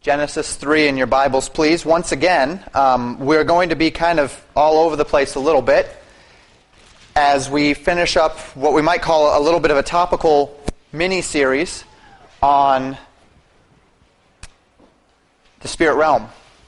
Genesis 3 in your Bibles, please. Once again, we're going to be kind of all over the place a little bit as we finish up what we might call a little bit of a topical mini-series on the spirit realm.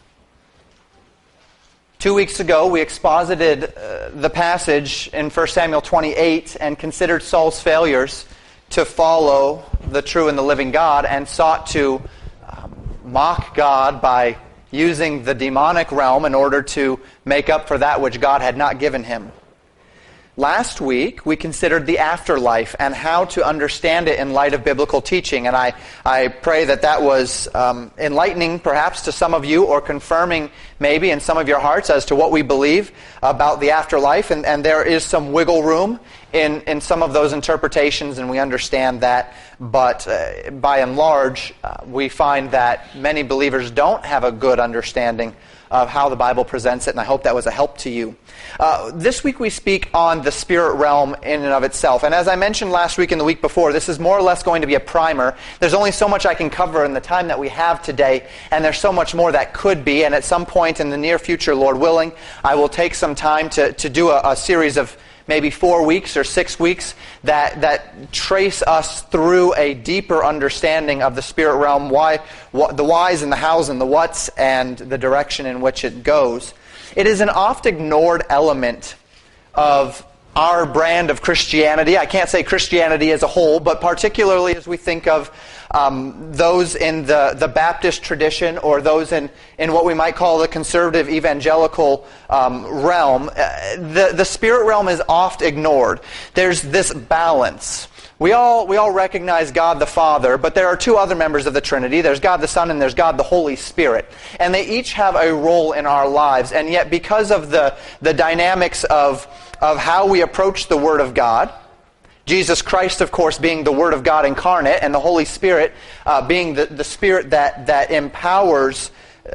2 weeks ago, we exposited the passage in 1 Samuel 28 and considered Saul's failures to follow the true and the living God and sought to mock God by using the demonic realm in order to make up for that which God had not given him. Last week, we considered the afterlife and how to understand it in light of biblical teaching. And I pray that that was enlightening perhaps to some of you, or confirming maybe in some of your hearts as to what we believe about the afterlife. And there is some wiggle room in some of those interpretations, and we understand that. But by and large, we find that many believers don't have a good understanding of how the Bible presents it, and I hope that was a help to you. This week we speak on the spirit realm in and of itself. And as I mentioned last week and the week before, this is more or less going to be a primer. There's only so much I can cover in the time that we have today, and there's so much more that could be. And at some point in the near future, Lord willing, I will take some time to do a series of maybe 4 weeks or 6 weeks that trace us through a deeper understanding of the spirit realm, the whys and the hows and the whats, and the direction in which it goes. It is an oft ignored element of our brand of Christianity. I can't say Christianity as a whole, but particularly as we think of those in the Baptist tradition, or those in what we might call the conservative evangelical realm. The spirit realm is oft ignored. There's this balance. We all recognize God the Father, but there are two other members of the Trinity. There's God the Son and there's God the Holy Spirit. And they each have a role in our lives. And yet, because of the dynamics of how we approach the Word of God, Jesus Christ, of course, being the Word of God incarnate, and the Holy Spirit being the Spirit that empowers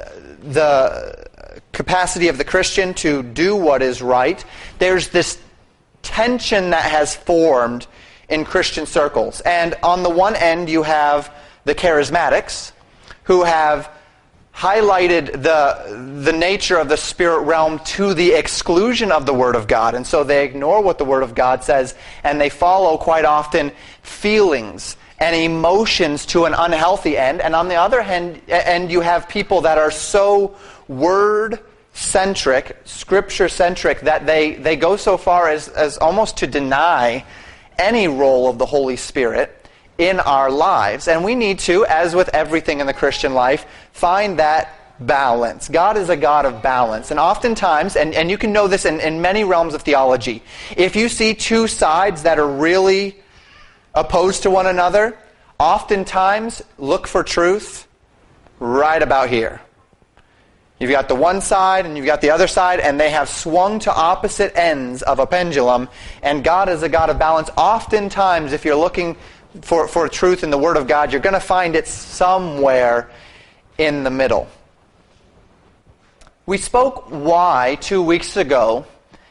the capacity of the Christian to do what is right, there's this tension that has formed in Christian circles. And on the one end, you have the charismatics, who have highlighted the nature of the spirit realm to the exclusion of the Word of God. And so they ignore what the Word of God says, and they follow quite often feelings and emotions to an unhealthy end. And on the other hand, you have people that are so Word-centric, Scripture-centric, that they go so far as almost to deny any role of the Holy Spirit in our lives. And we need to, as with everything in the Christian life, find that balance. God is a God of balance. And oftentimes, and you can know this in many realms of theology, if you see two sides that are really opposed to one another, oftentimes look for truth right about here. You've got the one side and you've got the other side, and they have swung to opposite ends of a pendulum, and God is a God of balance. Oftentimes, if you're looking for truth in the Word of God, you're going to find it somewhere in the middle. We spoke why 2 weeks ago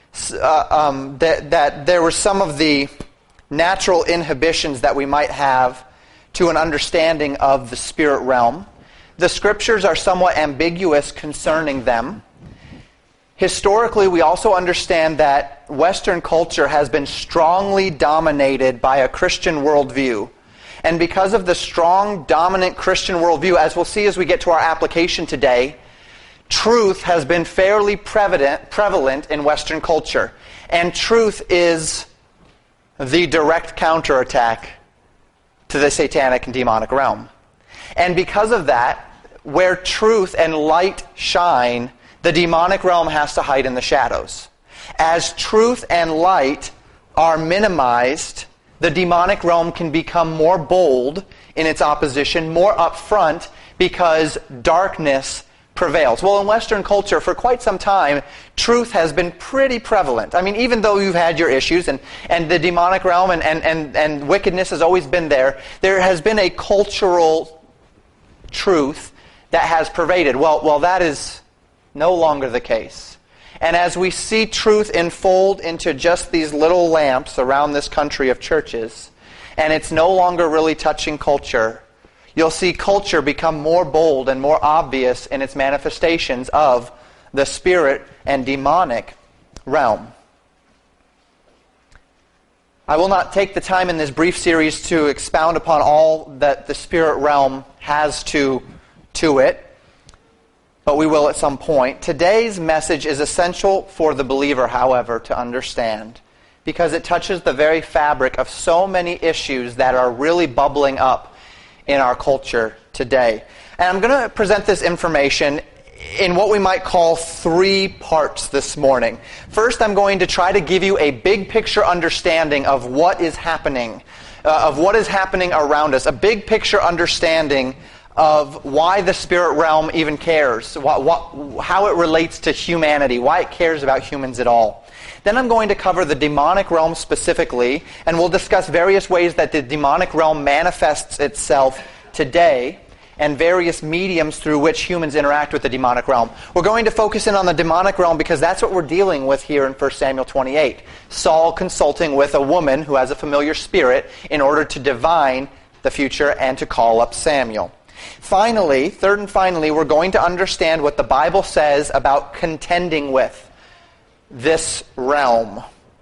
that there were some of the natural inhibitions that we might have to an understanding of the spirit realm. The Scriptures are somewhat ambiguous concerning them. Historically, we also understand that Western culture has been strongly dominated by a Christian worldview. And because of the strong, dominant Christian worldview, as we'll see as we get to our application today, truth has been fairly prevalent in Western culture. And truth is the direct counterattack to the satanic and demonic realm. And because of that, where truth and light shine, the demonic realm has to hide in the shadows. As truth and light are minimized, the demonic realm can become more bold in its opposition, more upfront, because darkness prevails. Well, in Western culture, for quite some time, truth has been pretty prevalent. I mean, even though you've had your issues, and the demonic realm and wickedness has always been there has been a cultural truth that has pervaded. Well, that is no longer the case. And as we see truth unfold into just these little lamps around this country of churches, and it's no longer really touching culture, you'll see culture become more bold and more obvious in its manifestations of the spirit and demonic realm. I will not take the time in this brief series to expound upon all that the spirit realm has to it, but we will at some point. Today's message is essential for the believer, however, to understand, because it touches the very fabric of so many issues that are really bubbling up in our culture today. And I'm going to present this information in what we might call 3 parts this morning. First, I'm going to try to give you a big picture understanding of what is happening around us, a big picture understanding of why the spirit realm even cares, how it relates to humanity, why it cares about humans at all. Then I'm going to cover the demonic realm specifically, and we'll discuss various ways that the demonic realm manifests itself today, and various mediums through which humans interact with the demonic realm. We're going to focus in on the demonic realm because that's what we're dealing with here in 1 Samuel 28. Saul consulting with a woman who has a familiar spirit in order to divine the future and to call up Samuel. Finally, third and finally, we're going to understand what the Bible says about contending with this realm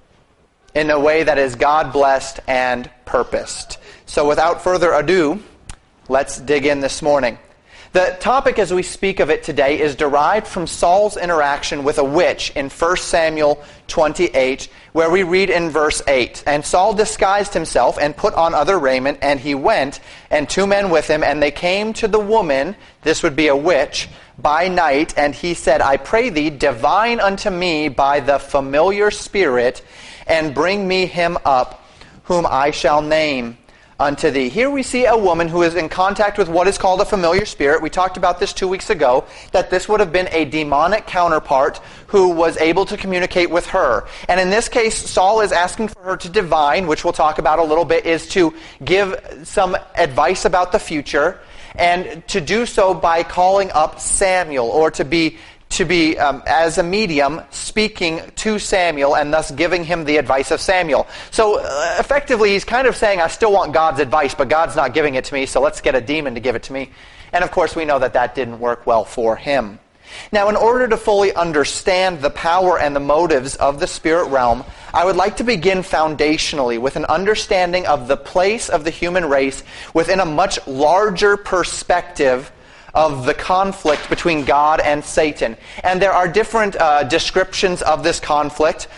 in a way that is God-blessed and purposed. So without further ado, let's dig in this morning. The topic as we speak of it today is derived from Saul's interaction with a witch in 1 Samuel 28, where we read in verse 8, "And Saul disguised himself and put on other raiment, and he went, and 2 men with him, and they came to the woman," this would be a witch, "by night, and he said, I pray thee, divine unto me by the familiar spirit, and bring me him up, whom I shall name unto thee." Here we see a woman who is in contact with what is called a familiar spirit. We talked about this 2 weeks ago, that this would have been a demonic counterpart who was able to communicate with her. And in this case, Saul is asking for her to divine, which we'll talk about a little bit, is to give some advice about the future, and to do so by calling up Samuel, or to be as a medium speaking to Samuel and thus giving him the advice of Samuel. So effectively he's kind of saying, I still want God's advice, but God's not giving it to me, so let's get a demon to give it to me. And of course we know that that didn't work well for him. Now, in order to fully understand the power and the motives of the spirit realm, I would like to begin foundationally with an understanding of the place of the human race within a much larger perspective of the conflict between God and Satan. And there are different descriptions of this conflict.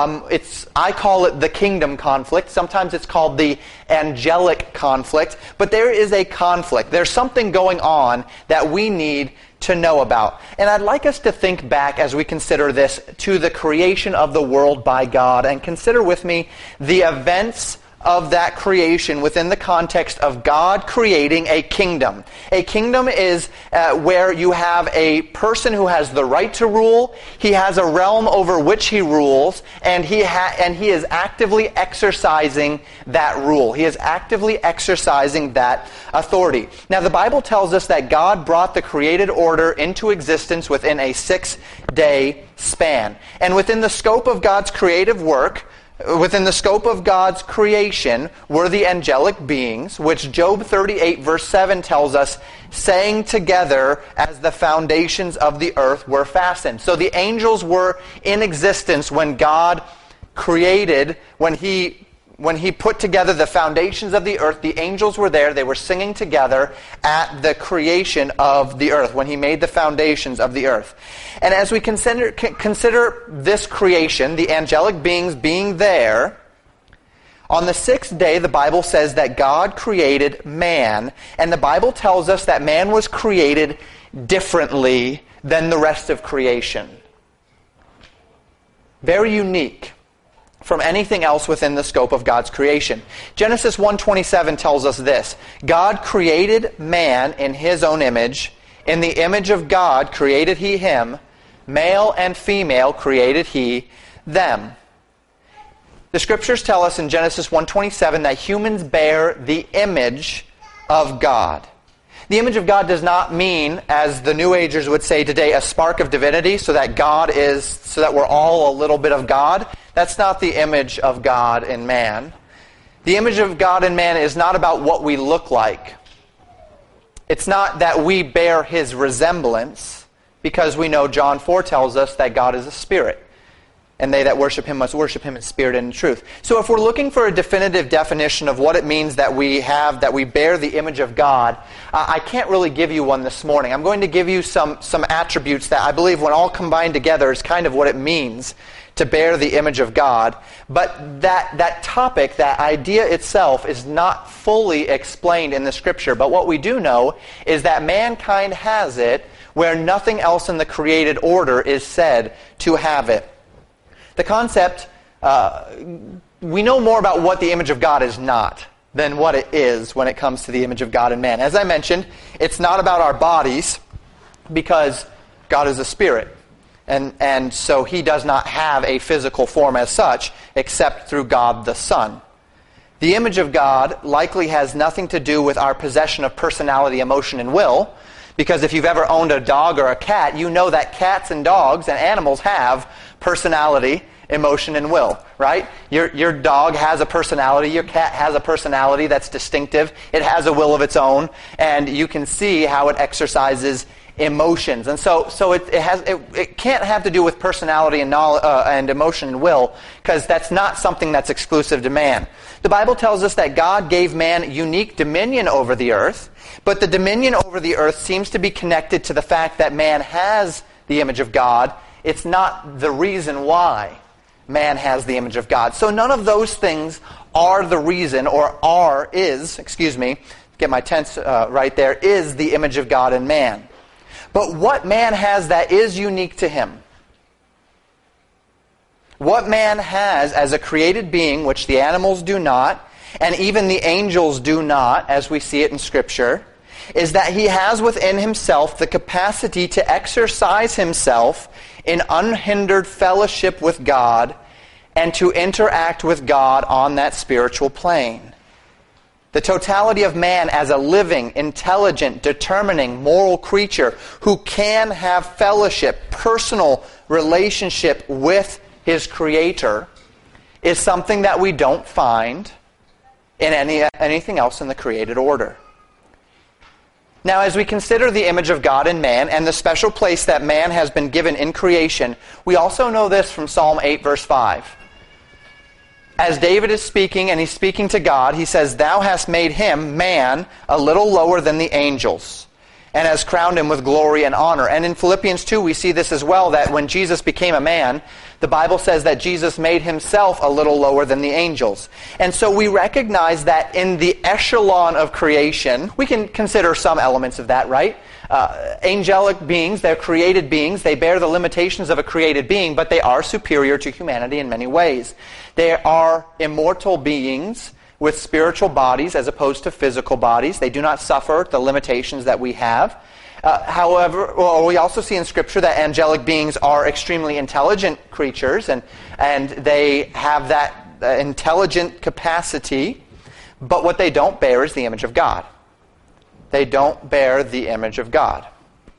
I call it the kingdom conflict. Sometimes it's called the angelic conflict. But there is a conflict. There's something going on that we need to know about. And I'd like us to think back as we consider this to the creation of the world by God, and consider with me the events of that creation within the context of God creating a kingdom. A kingdom is where you have a person who has the right to rule. He has a realm over which he rules, and he is actively exercising that rule. He is actively exercising that authority. Now, the Bible tells us that God brought the created order into existence within a 6-day span. And within the scope of God's creative work, within the scope of God's creation, were the angelic beings, which Job 38 verse 7 tells us, sang together as the foundations of the earth were fastened. So the angels were in existence when God created, when He put together the foundations of the earth. The angels were there. They were singing together at the creation of the earth, when He made the foundations of the earth. And as we consider this creation, the angelic beings being there, on the 6th day, the Bible says that God created man. And the Bible tells us that man was created differently than the rest of creation. Very unique from anything else within the scope of God's creation. Genesis 1:27 tells us this: God created man in His own image. In the image of God created He him. Male and female created He them. The Scriptures tell us in Genesis 1:27 that humans bear the image of God. The image of God does not mean, as the New Agers would say today, a spark of divinity, so that we're all a little bit of God. That's not the image of God in man. The image of God in man is not about what we look like. It's not that we bear his resemblance, because we know John 4 tells us that God is a spirit, and they that worship him must worship him in spirit and in truth. So if we're looking for a definitive definition of what it means that we bear the image of God, I can't really give you one this morning. I'm going to give you some attributes that I believe, when all combined together, is kind of what it means to bear the image of God. But that topic, that idea itself, is not fully explained in the Scripture. But what we do know is that mankind has it where nothing else in the created order is said to have it. The concept, we know more about what the image of God is not than what it is when it comes to the image of God in man. As I mentioned, it's not about our bodies, because God is a spirit. And so he does not have a physical form as such, except through God the Son. The image of God likely has nothing to do with our possession of personality, emotion, and will, because if you've ever owned a dog or a cat, you know that cats and dogs and animals have personality, emotion, and will, right? Your dog has a personality, your cat has a personality that's distinctive, it has a will of its own, and you can see how it exercises emotions. And so it can't have to do with personality and knowledge, and emotion and will, because that's not something that's exclusive to man. The Bible tells us that God gave man unique dominion over the earth, but the dominion over the earth seems to be connected to the fact that man has the image of God. It's not the reason why man has the image of God. So none of those things are the reason, or get my tense right there, is the image of God in man. But what man has that is unique to him, what man has as a created being, which the animals do not, and even the angels do not, as we see it in Scripture, is that he has within himself the capacity to exercise himself in unhindered fellowship with God and to interact with God on that spiritual plane. The totality of man as a living, intelligent, determining, moral creature who can have fellowship, personal relationship with his Creator, is something that we don't find in anything else in the created order. Now, as we consider the image of God in man and the special place that man has been given in creation, we also know this from Psalm 8, verse 5. As David is speaking, and he's speaking to God, he says, "Thou hast made him, man, a little lower than the angels, and has crowned him with glory and honor." And in Philippians 2, we see this as well, that when Jesus became a man, the Bible says that Jesus made himself a little lower than the angels. And so we recognize that in the echelon of creation, we can consider some elements of that, right? Angelic beings, they're created beings. They bear the limitations of a created being, but they are superior to humanity in many ways. They are immortal beings with spiritual bodies as opposed to physical bodies. They do not suffer the limitations that we have. However, we also see in Scripture that angelic beings are extremely intelligent creatures, and they have that intelligent capacity, but what they don't bear is the image of God. They don't bear the image of God.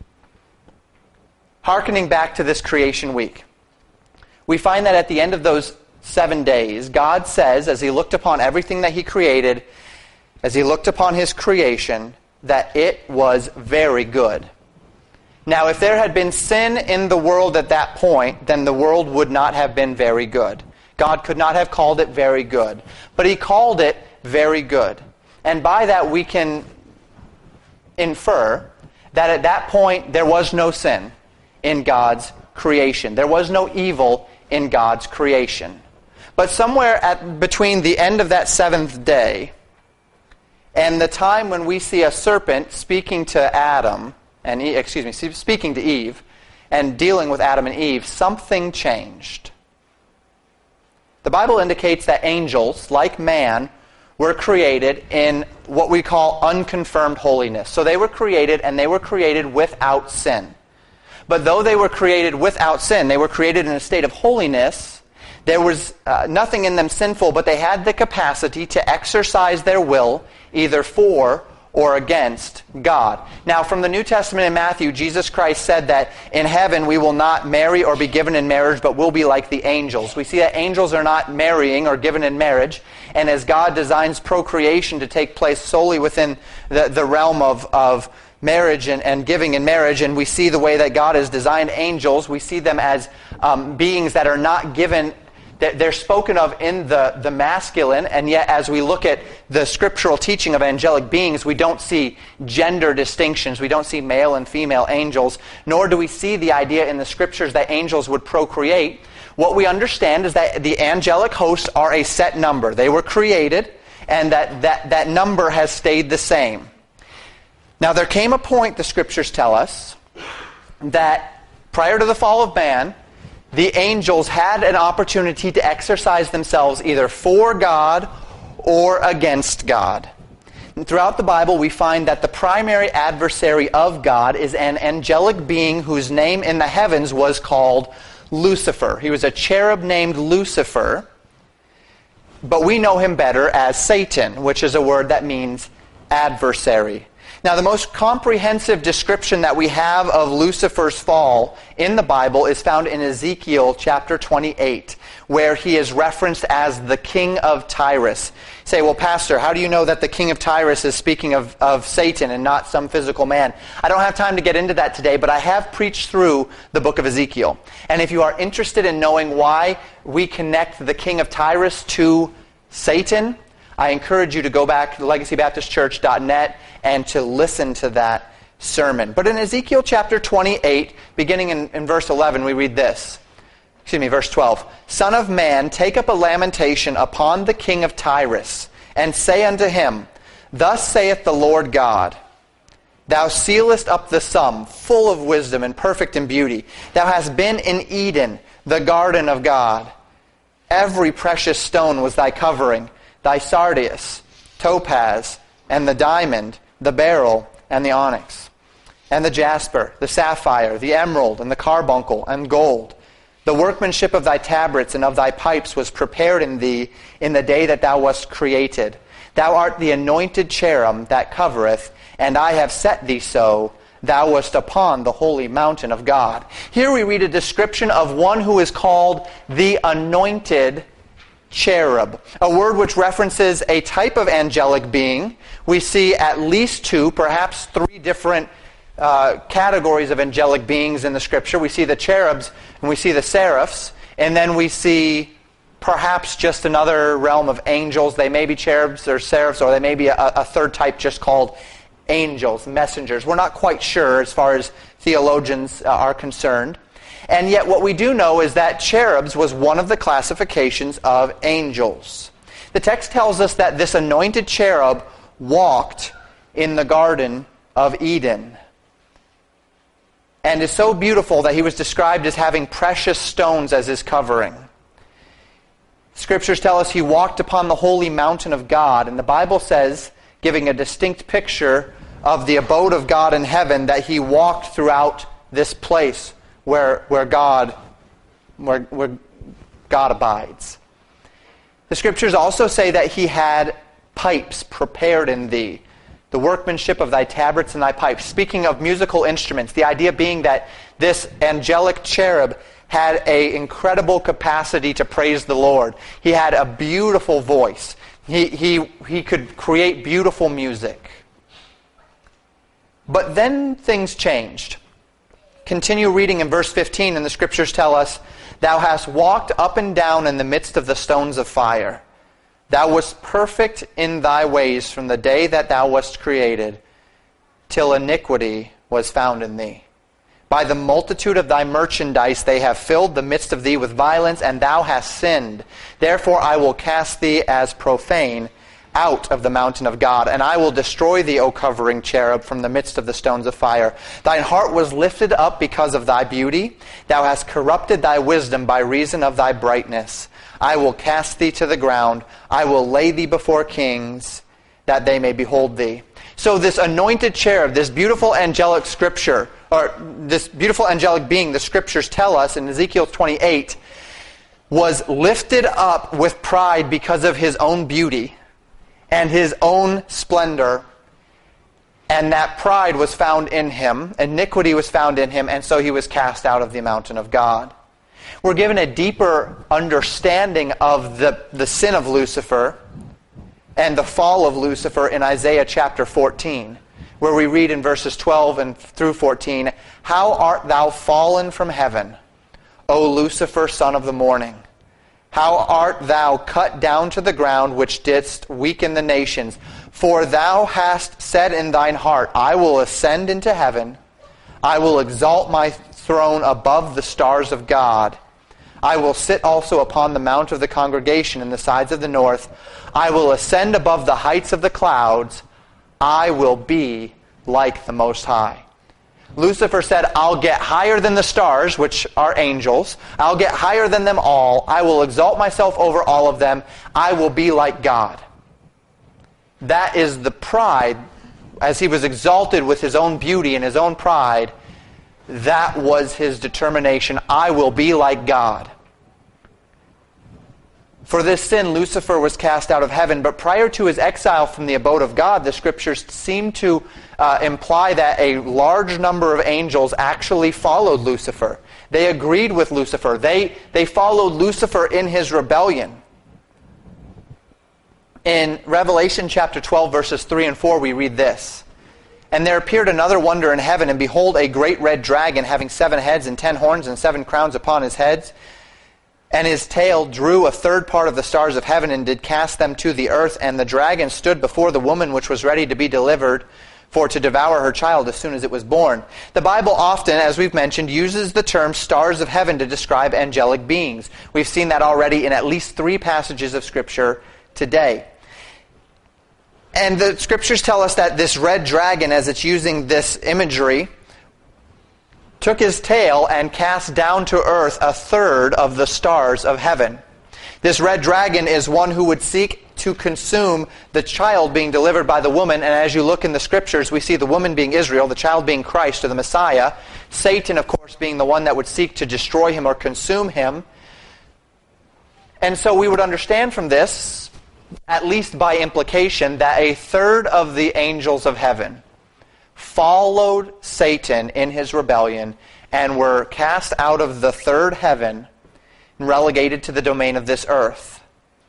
Hearkening back to this creation week, we find that at the end of those 7 days, God says, as he looked upon everything that he created, as he looked upon his creation, that it was very good. Now, if there had been sin in the world at that point, then the world would not have been very good. God could not have called it very good. But he called it very good. And by that we can infer that at that point there was no sin in God's creation. There was no evil in God's creation. But somewhere between the end of that seventh day and the time when we see a serpent speaking to speaking to Eve and dealing with Adam and Eve, something changed. The Bible indicates that angels, like man, were created in what we call unconfirmed holiness. So they were created, and they were created without sin. But though they were created without sin, they were created in a state of holiness. There was nothing in them sinful, but they had the capacity to exercise their will either for or against God. Now, from the New Testament in Matthew, Jesus Christ said that in heaven we will not marry or be given in marriage, but will be like the angels. We see that angels are not marrying or given in marriage, and as God designs procreation to take place solely within the realm of marriage and giving in marriage, and we see the way that God has designed angels, we see them as beings that are not given. They're spoken of in the masculine, and yet as we look at the scriptural teaching of angelic beings, we don't see gender distinctions. We don't see male and female angels, nor do we see the idea in the scriptures that angels would procreate. What we understand is that the angelic hosts are a set number. They were created, and that number has stayed the same. Now there came a point, the scriptures tell us, that prior to the fall of man, the angels had an opportunity to exercise themselves either for God or against God. And throughout the Bible, we find that the primary adversary of God is an angelic being whose name in the heavens was called Lucifer. He was a cherub named Lucifer, but we know him better as Satan, which is a word that means adversary. Now, the most comprehensive description that we have of Lucifer's fall in the Bible is found in Ezekiel chapter 28, where he is referenced as the king of Tyrus. You say, well, Pastor, how do you know that the king of Tyrus is speaking of Satan and not some physical man? I don't have time to get into that today, but I have preached through the book of Ezekiel. And if you are interested in knowing why we connect the king of Tyrus to Satan, I encourage you to go back to legacybaptistchurch.net and to listen to that sermon. But in Ezekiel chapter 28, beginning in verse 11, we read this. Verse 12. Son of man, take up a lamentation upon the king of Tyrus, and say unto him, Thus saith the Lord God, Thou sealest up the sum, full of wisdom and perfect in beauty. Thou hast been in Eden, the garden of God. Every precious stone was thy covering, thy sardius, topaz, and the diamond, the beryl, and the onyx, and the jasper, the sapphire, the emerald, and the carbuncle, and gold. The workmanship of thy tabrets and of thy pipes was prepared in thee in the day that thou wast created. Thou art the anointed cherub that covereth, and I have set thee so. Thou wast upon the holy mountain of God. Here we read a description of one who is called the anointed cherub, a word which references a type of angelic being. We see at least two, perhaps three different categories of angelic beings in the scripture. We see the cherubs and we see the seraphs, and then we see perhaps just another realm of angels. They may be cherubs or seraphs, or they may be a third type just called angels, messengers. We're not quite sure as far as theologians are concerned. And yet what we do know is that cherubs was one of the classifications of angels. The text tells us that this anointed cherub walked in the Garden of Eden, and is so beautiful that he was described as having precious stones as his covering. Scriptures tell us he walked upon the holy mountain of God, and the Bible says, giving a distinct picture of the abode of God in heaven, that he walked throughout this place where God abides. The scriptures also say that he had pipes prepared in thee, the workmanship of thy tabrets and thy pipes. Speaking of musical instruments, the idea being that this angelic cherub had an incredible capacity to praise the Lord. He had a beautiful voice. He could create beautiful music. But then things changed. Continue reading in verse 15, and the scriptures tell us, Thou hast walked up and down in the midst of the stones of fire. Thou wast perfect in thy ways from the day that thou wast created, till iniquity was found in thee. By the multitude of thy merchandise they have filled the midst of thee with violence, and thou hast sinned. Therefore I will cast thee as profane out of the mountain of God, and I will destroy thee, O covering cherub, from the midst of the stones of fire. Thine heart was lifted up because of thy beauty. Thou hast corrupted thy wisdom by reason of thy brightness. I will cast thee to the ground. I will lay thee before kings, that they may behold thee. So this anointed cherub, this beautiful angelic scripture, or this beautiful angelic being, the scriptures tell us in Ezekiel 28, was lifted up with pride because of his own beauty and his own splendor, And that pride was found in him, iniquity was found in him, and so he was cast out of the mountain of God. We're given a deeper understanding of the sin of Lucifer and the fall of Lucifer in Isaiah chapter 14, where we read in verses 12 and through 14, "How art thou fallen from heaven, O Lucifer, son of the morning? How art thou cut down to the ground, which didst weaken the nations? For thou hast said in thine heart, I will ascend into heaven. I will exalt my throne above the stars of God. I will sit also upon the mount of the congregation in the sides of the north. I will ascend above the heights of the clouds. I will be like the Most High." Lucifer said, I'll get higher than the stars, which are angels. I'll get higher than them all. I will exalt myself over all of them. I will be like God. That is the pride. As he was exalted with his own beauty and his own pride, that was his determination. I will be like God. For this sin, Lucifer was cast out of heaven, but prior to his exile from the abode of God, the Scriptures seem to imply that a large number of angels actually followed Lucifer. They agreed with Lucifer. They followed Lucifer in his rebellion. In Revelation chapter 12, verses 3 and 4, we read this. "And there appeared another wonder in heaven, and behold, a great red dragon, having 7 heads and 10 horns and 7 crowns upon his heads. And his tail drew a third part of the stars of heaven, and did cast them to the earth. And the dragon stood before the woman which was ready to be delivered, for to devour her child as soon as it was born." The Bible often, as we've mentioned, uses the term stars of heaven to describe angelic beings. We've seen that already in at least 3 passages of Scripture today. And the Scriptures tell us that this red dragon, as it's using this imagery, took his tail and cast down to earth a third of the stars of heaven. This red dragon is one who would seek to consume the child being delivered by the woman. And as you look in the Scriptures, we see the woman being Israel, the child being Christ or the Messiah. Satan, of course, being the one that would seek to destroy him or consume him. And so we would understand from this, at least by implication, that a third of the angels of heaven followed Satan in his rebellion and were cast out of the third heaven and relegated to the domain of this earth.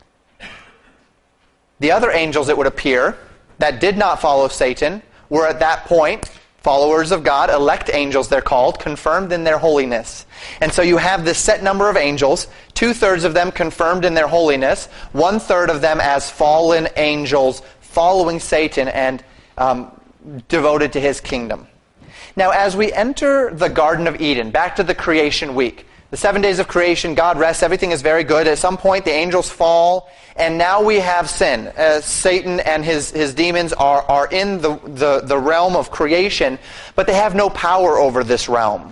The other angels, it would appear, that did not follow Satan were at that point followers of God, elect angels they're called, confirmed in their holiness. And so you have this set number of angels, 2/3 of them confirmed in their holiness, 1/3 of them as fallen angels following Satan and devoted to his kingdom. Now, as we enter the Garden of Eden, back to the creation week, the 7 days of creation, God rests, everything is very good. At some point, the angels fall, and now we have sin. Satan and his demons are in the realm of creation, but they have no power over this realm.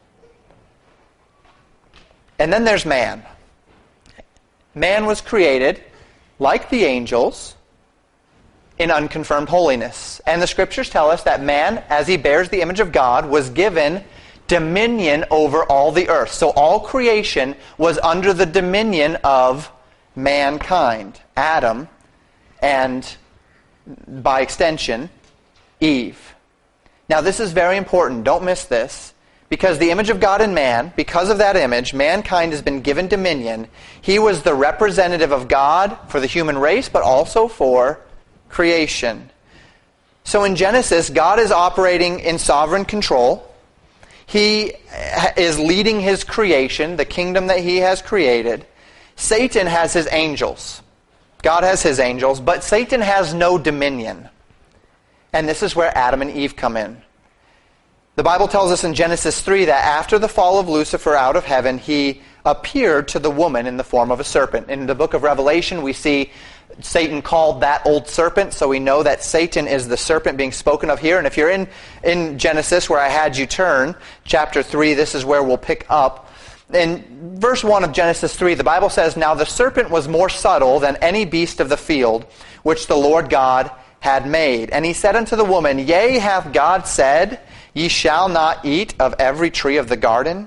And then there's man. Man was created, like the angels, in unconfirmed holiness. And the Scriptures tell us that man, as he bears the image of God, was given dominion over all the earth. So all creation was under the dominion of mankind, Adam, and by extension, Eve. Now this is very important. Don't miss this. Because the image of God in man, because of that image, mankind has been given dominion. He was the representative of God for the human race, but also for creation. So in Genesis, God is operating in sovereign control. He is leading his creation, the kingdom that he has created. Satan has his angels. God has his angels, but Satan has no dominion. And this is where Adam and Eve come in. The Bible tells us in Genesis 3 that after the fall of Lucifer out of heaven, he appeared to the woman in the form of a serpent. In the book of Revelation, we see Satan called that old serpent, so we know that Satan is the serpent being spoken of here. And if you're in Genesis, where I had you turn, chapter 3, this is where we'll pick up. In verse 1 of Genesis 3, the Bible says, "Now the serpent was more subtle than any beast of the field, which the Lord God had made. And he said unto the woman, Yea, hath God said, Ye shall not eat of every tree of the garden?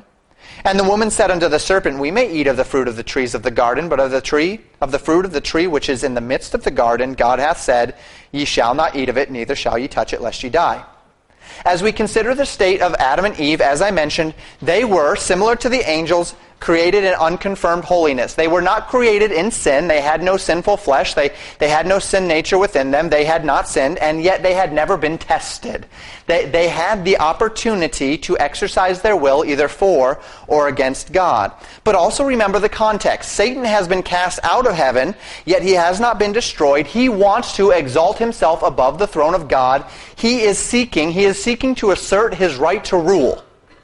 And the woman said unto the serpent, We may eat of the fruit of the trees of the garden, but of the fruit of the tree which is in the midst of the garden, God hath said, Ye shall not eat of it, neither shall ye touch it, lest ye die. As we consider the state of Adam and Eve, as I mentioned, they were, similar to the angels, created in unconfirmed holiness. They were not created in sin. They had no sinful flesh. They had no sin nature within them. They had not sinned, and yet they had never been tested. They had the opportunity to exercise their will either for or against God. But also remember the context. Satan has been cast out of heaven, yet he has not been destroyed. He wants to exalt himself above the throne of God. He is seeking to assert his right to rule.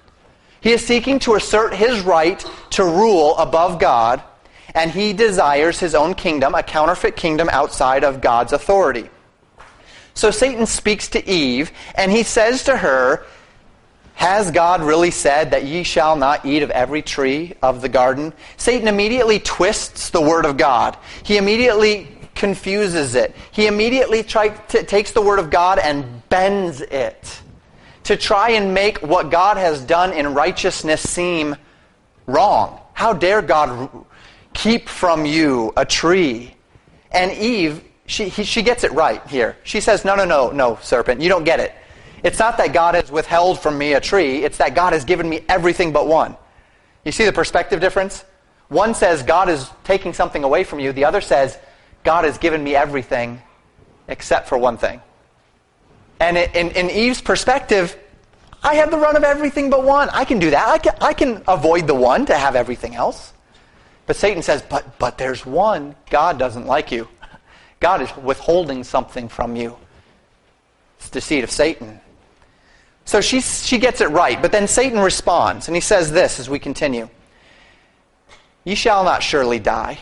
He is seeking to assert his right to rule above God, and he desires his own kingdom, a counterfeit kingdom outside of God's authority. So Satan speaks to Eve, and he says to her, Has God really said that ye shall not eat of every tree of the garden? Satan immediately twists the word of God. He immediately confuses it. He immediately takes the word of God and bends it to try and make what God has done in righteousness seem wrong. How dare God keep from you a tree? And Eve, she gets it right here. She says, No, serpent, you don't get it. It's not that God has withheld from me a tree. It's that God has given me everything but one. You see the perspective difference? One says God is taking something away from you. The other says God has given me everything except for one thing. And in Eve's perspective, I have the run of everything but one. I can do that. I can avoid the one to have everything else. But Satan says, but there's one. God doesn't like you. God is withholding something from you. It's the deceit of Satan. So she gets it right. But then Satan responds, and he says this as we continue. Ye shall not surely die.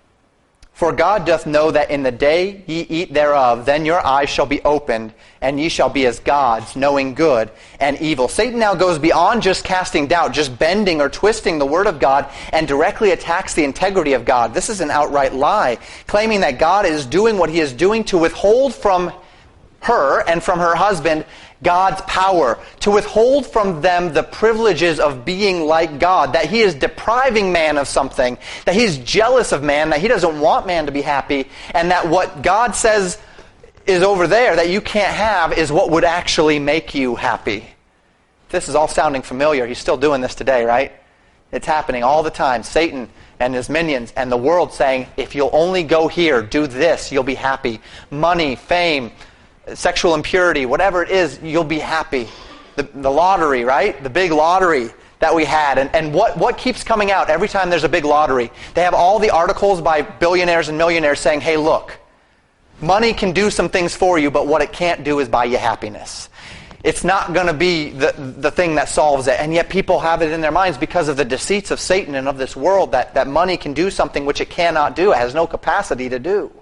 For God doth know that in the day ye eat thereof, then your eyes shall be opened, and ye shall be as gods, knowing good and evil. Satan now goes beyond just casting doubt, just bending or twisting the word of God, and directly attacks the integrity of God. This is an outright lie, claiming that God is doing what he is doing to withhold from her and from her husband God's power, to withhold from them the privileges of being like God, that he is depriving man of something, that he's jealous of man, that he doesn't want man to be happy, and that what God says is over there that you can't have is what would actually make you happy. This is all sounding familiar. He's still doing this today, right? It's happening all the time. Satan and his minions and the world saying, if you'll only go here, do this, you'll be happy. Money, fame, sexual impurity, whatever it is, you'll be happy. The lottery, right? The big lottery that we had. And what keeps coming out every time there's a big lottery? They have all the articles by billionaires and millionaires saying, hey, look, money can do some things for you, but what it can't do is buy you happiness. It's not going to be the thing that solves it. And yet people have it in their minds because of the deceits of Satan and of this world that money can do something which it cannot do. It has no capacity to do.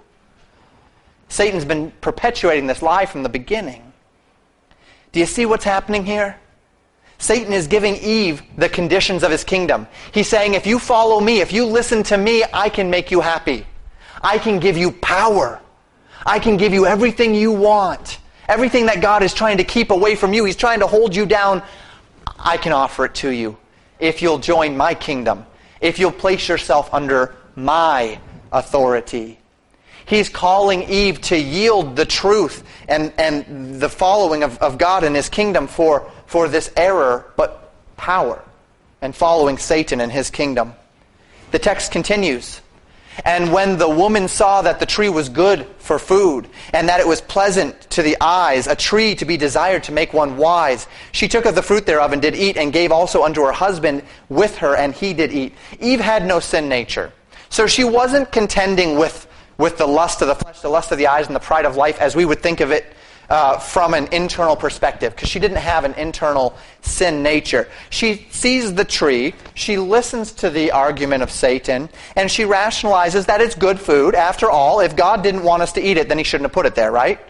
Satan's been perpetuating this lie from the beginning. Do you see what's happening here? Satan is giving Eve the conditions of his kingdom. He's saying, if you follow me, if you listen to me, I can make you happy. I can give you power. I can give you everything you want. Everything that God is trying to keep away from you, he's trying to hold you down, I can offer it to you. If you'll join my kingdom. If you'll place yourself under my authority. He's calling Eve to yield the truth and the following of God and his kingdom for this error, but power, and following Satan and his kingdom. The text continues. And when the woman saw that the tree was good for food, and that it was pleasant to the eyes, a tree to be desired to make one wise, she took of the fruit thereof and did eat, and gave also unto her husband with her, and he did eat. Eve had no sin nature. So she wasn't contending with the lust of the flesh, the lust of the eyes, and the pride of life as we would think of it from an internal perspective, because she didn't have an internal sin nature. She sees the tree, she listens to the argument of Satan, and she rationalizes that it's good food. After all, if God didn't want us to eat it, then he shouldn't have put it there, right?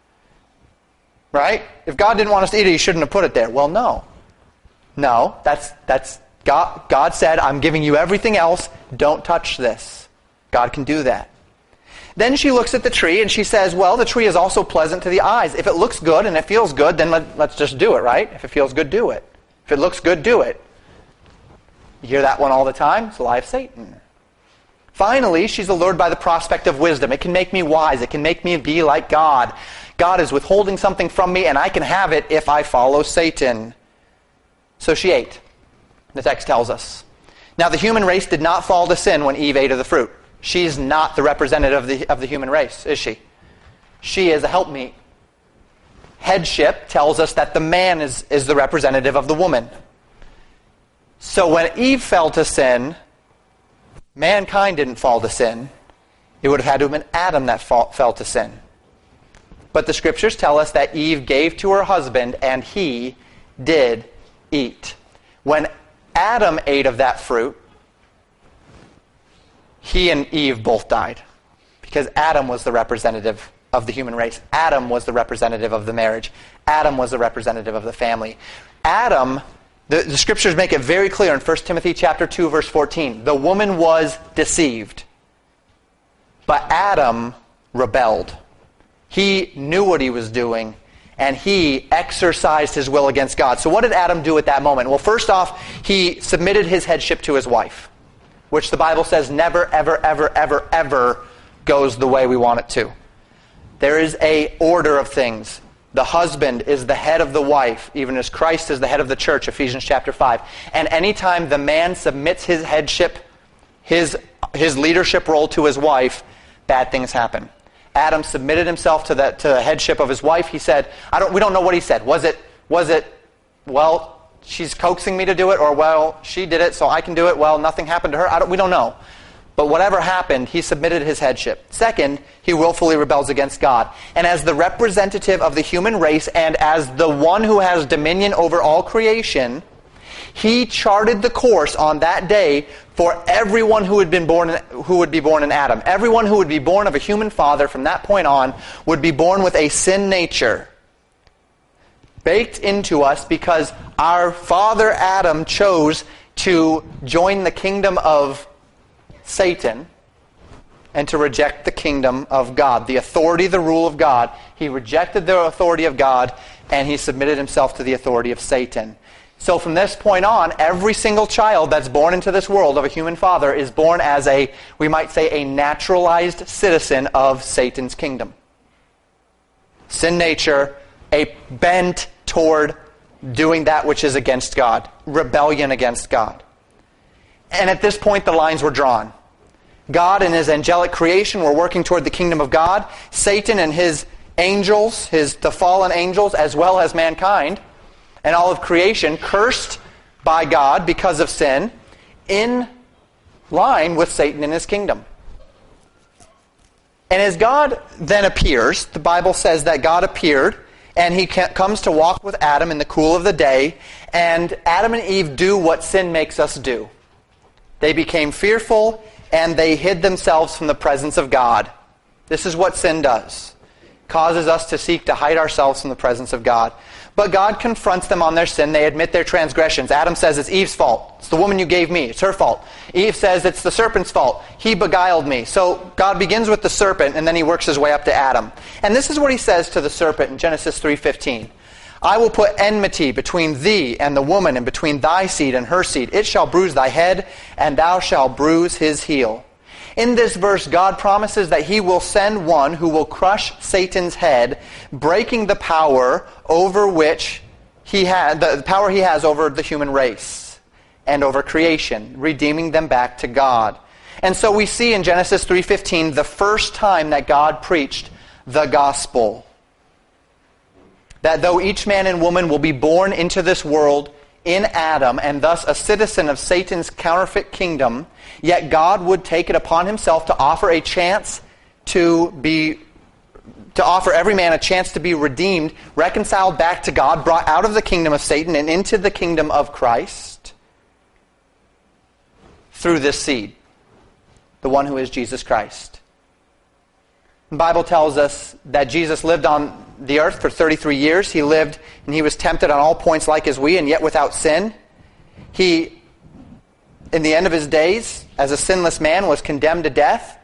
Right? If God didn't want us to eat it, he shouldn't have put it there. Well, no. No, that's God said, I'm giving you everything else, don't touch this. God can do that. Then she looks at the tree and she says, well, the tree is also pleasant to the eyes. If it looks good and it feels good, then let's just do it, right? If it feels good, do it. If it looks good, do it. You hear that one all the time. It's the lie of Satan. Finally, she's allured by the prospect of wisdom. It can make me wise. It can make me be like God. God is withholding something from me, and I can have it if I follow Satan. So she ate, the text tells us. Now, the human race did not fall to sin when Eve ate of the fruit. She's not the representative of the human race, is she? She is a helpmeet. Headship tells us that the man is the representative of the woman. So when Eve fell to sin, mankind didn't fall to sin. It would have had to have been Adam that fell to sin. But the scriptures tell us that Eve gave to her husband, and he did eat. When Adam ate of that fruit, he and Eve both died. Because Adam was the representative of the human race. Adam was the representative of the marriage. Adam was the representative of the family. Adam, the scriptures make it very clear in 1 Timothy chapter 2, verse 14. The woman was deceived. But Adam rebelled. He knew what he was doing, and he exercised his will against God. So what did Adam do at that moment? Well, first off, he submitted his headship to his wife, which the Bible says never, ever, ever, ever, ever goes the way we want it to. There is an order of things. The husband is the head of the wife, even as Christ is the head of the church, Ephesians chapter 5. And anytime the man submits his headship, his leadership role to his wife, bad things happen. Adam submitted himself to the headship of his wife. He said, we don't know what he said. Was it, well, she's coaxing me to do it, or, well, she did it, so I can do it. Well, nothing happened to her. We don't know. But whatever happened, he submitted his headship. Second, he willfully rebels against God. And as the representative of the human race, and as the one who has dominion over all creation, he charted the course on that day for everyone who would be born in Adam. Everyone who would be born of a human father from that point on would be born with a sin nature baked into us, because our father Adam chose to join the kingdom of Satan and to reject the kingdom of God, the authority, the rule of God. He rejected the authority of God, and he submitted himself to the authority of Satan. So from this point on, every single child that's born into this world of a human father is born as we might say, a naturalized citizen of Satan's kingdom. Sin nature, a bent toward doing that which is against God, rebellion against God. And at this point, the lines were drawn. God and his angelic creation were working toward the kingdom of God. Satan and his angels, the fallen angels, as well as mankind, and all of creation, cursed by God because of sin, in line with Satan and his kingdom. And as God then appears, the Bible says that God appeared, and he comes to walk with Adam in the cool of the day, and Adam and Eve do what sin makes us do. They became fearful, and they hid themselves from the presence of God. This is what sin does. It causes us to seek to hide ourselves from the presence of God. But God confronts them on their sin. They admit their transgressions. Adam says, it's Eve's fault. It's the woman you gave me. It's her fault. Eve says, it's the serpent's fault. He beguiled me. So God begins with the serpent, and then he works his way up to Adam. And this is what he says to the serpent in Genesis 3:15. I will put enmity between thee and the woman, and between thy seed and her seed. It shall bruise thy head, and thou shalt bruise his heel. In this verse, God promises that he will send one who will crush Satan's head, breaking the power over which the power he has over the human race and over creation, redeeming them back to God. And so we see in Genesis 3:15 the first time that God preached the gospel. That though each man and woman will be born into this world in Adam, and thus a citizen of Satan's counterfeit kingdom, yet God would take it upon himself to offer a chance to offer every man a chance to be redeemed, reconciled back to God, brought out of the kingdom of Satan and into the kingdom of Christ through this seed, the one who is Jesus Christ. The Bible tells us that Jesus lived on the earth for 33 years. He lived and he was tempted on all points like as we, and yet without sin. He, in the end of his days, as a sinless man, was condemned to death.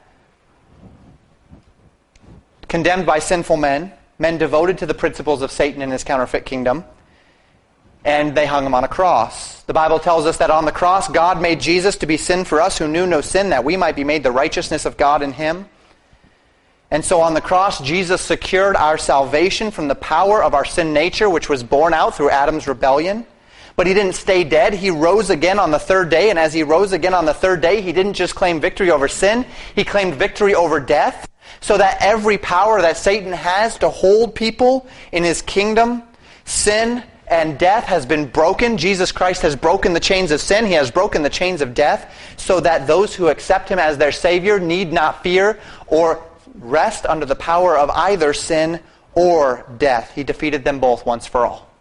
Condemned by sinful men devoted to the principles of Satan and his counterfeit kingdom. and they hung him on a cross. The Bible tells us that on the cross, God made Jesus to be sin for us who knew no sin, that we might be made the righteousness of God in him. And so on the cross, Jesus secured our salvation from the power of our sin nature, which was born out through Adam's rebellion. But he didn't stay dead. He rose again on the third day, and as he rose again on the third day, he didn't just claim victory over sin, he claimed victory over death, so that every power that Satan has to hold people in his kingdom, sin and death, has been broken. Jesus Christ has broken the chains of sin. He has broken the chains of death, so that those who accept him as their Savior need not fear or rest under the power of either sin or death. He defeated them both once for all.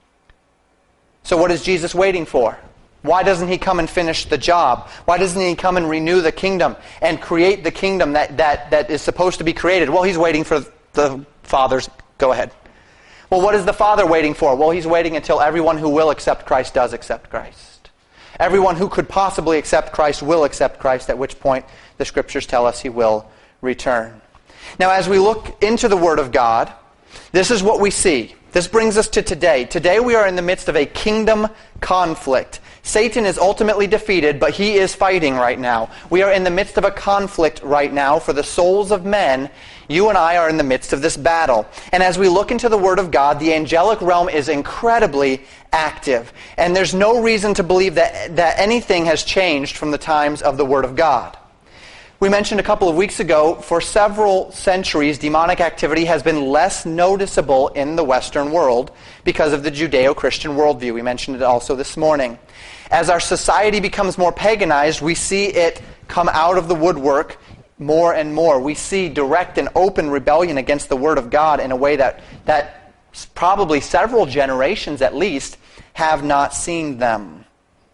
So what is Jesus waiting for? Why doesn't he come and finish the job? Why doesn't he come and renew the kingdom and create the kingdom that is supposed to be created? Well, he's waiting for the Father's... Go ahead. Well, what is the Father waiting for? Well, he's waiting until everyone who will accept Christ does accept Christ. Everyone who could possibly accept Christ will accept Christ, at which point the Scriptures tell us he will return. Now, as we look into the Word of God, this is what we see. This brings us to today. Today we are in the midst of a kingdom conflict. Satan is ultimately defeated, but he is fighting right now. We are in the midst of a conflict right now for the souls of men. You and I are in the midst of this battle. And as we look into the Word of God, the angelic realm is incredibly active. And there's no reason to believe that anything has changed from the times of the Word of God. We mentioned a couple of weeks ago, for several centuries, demonic activity has been less noticeable in the Western world because of the Judeo-Christian worldview. We mentioned it also this morning. As our society becomes more paganized, we see it come out of the woodwork more and more. We see direct and open rebellion against the Word of God in a way that probably several generations at least have not seen them.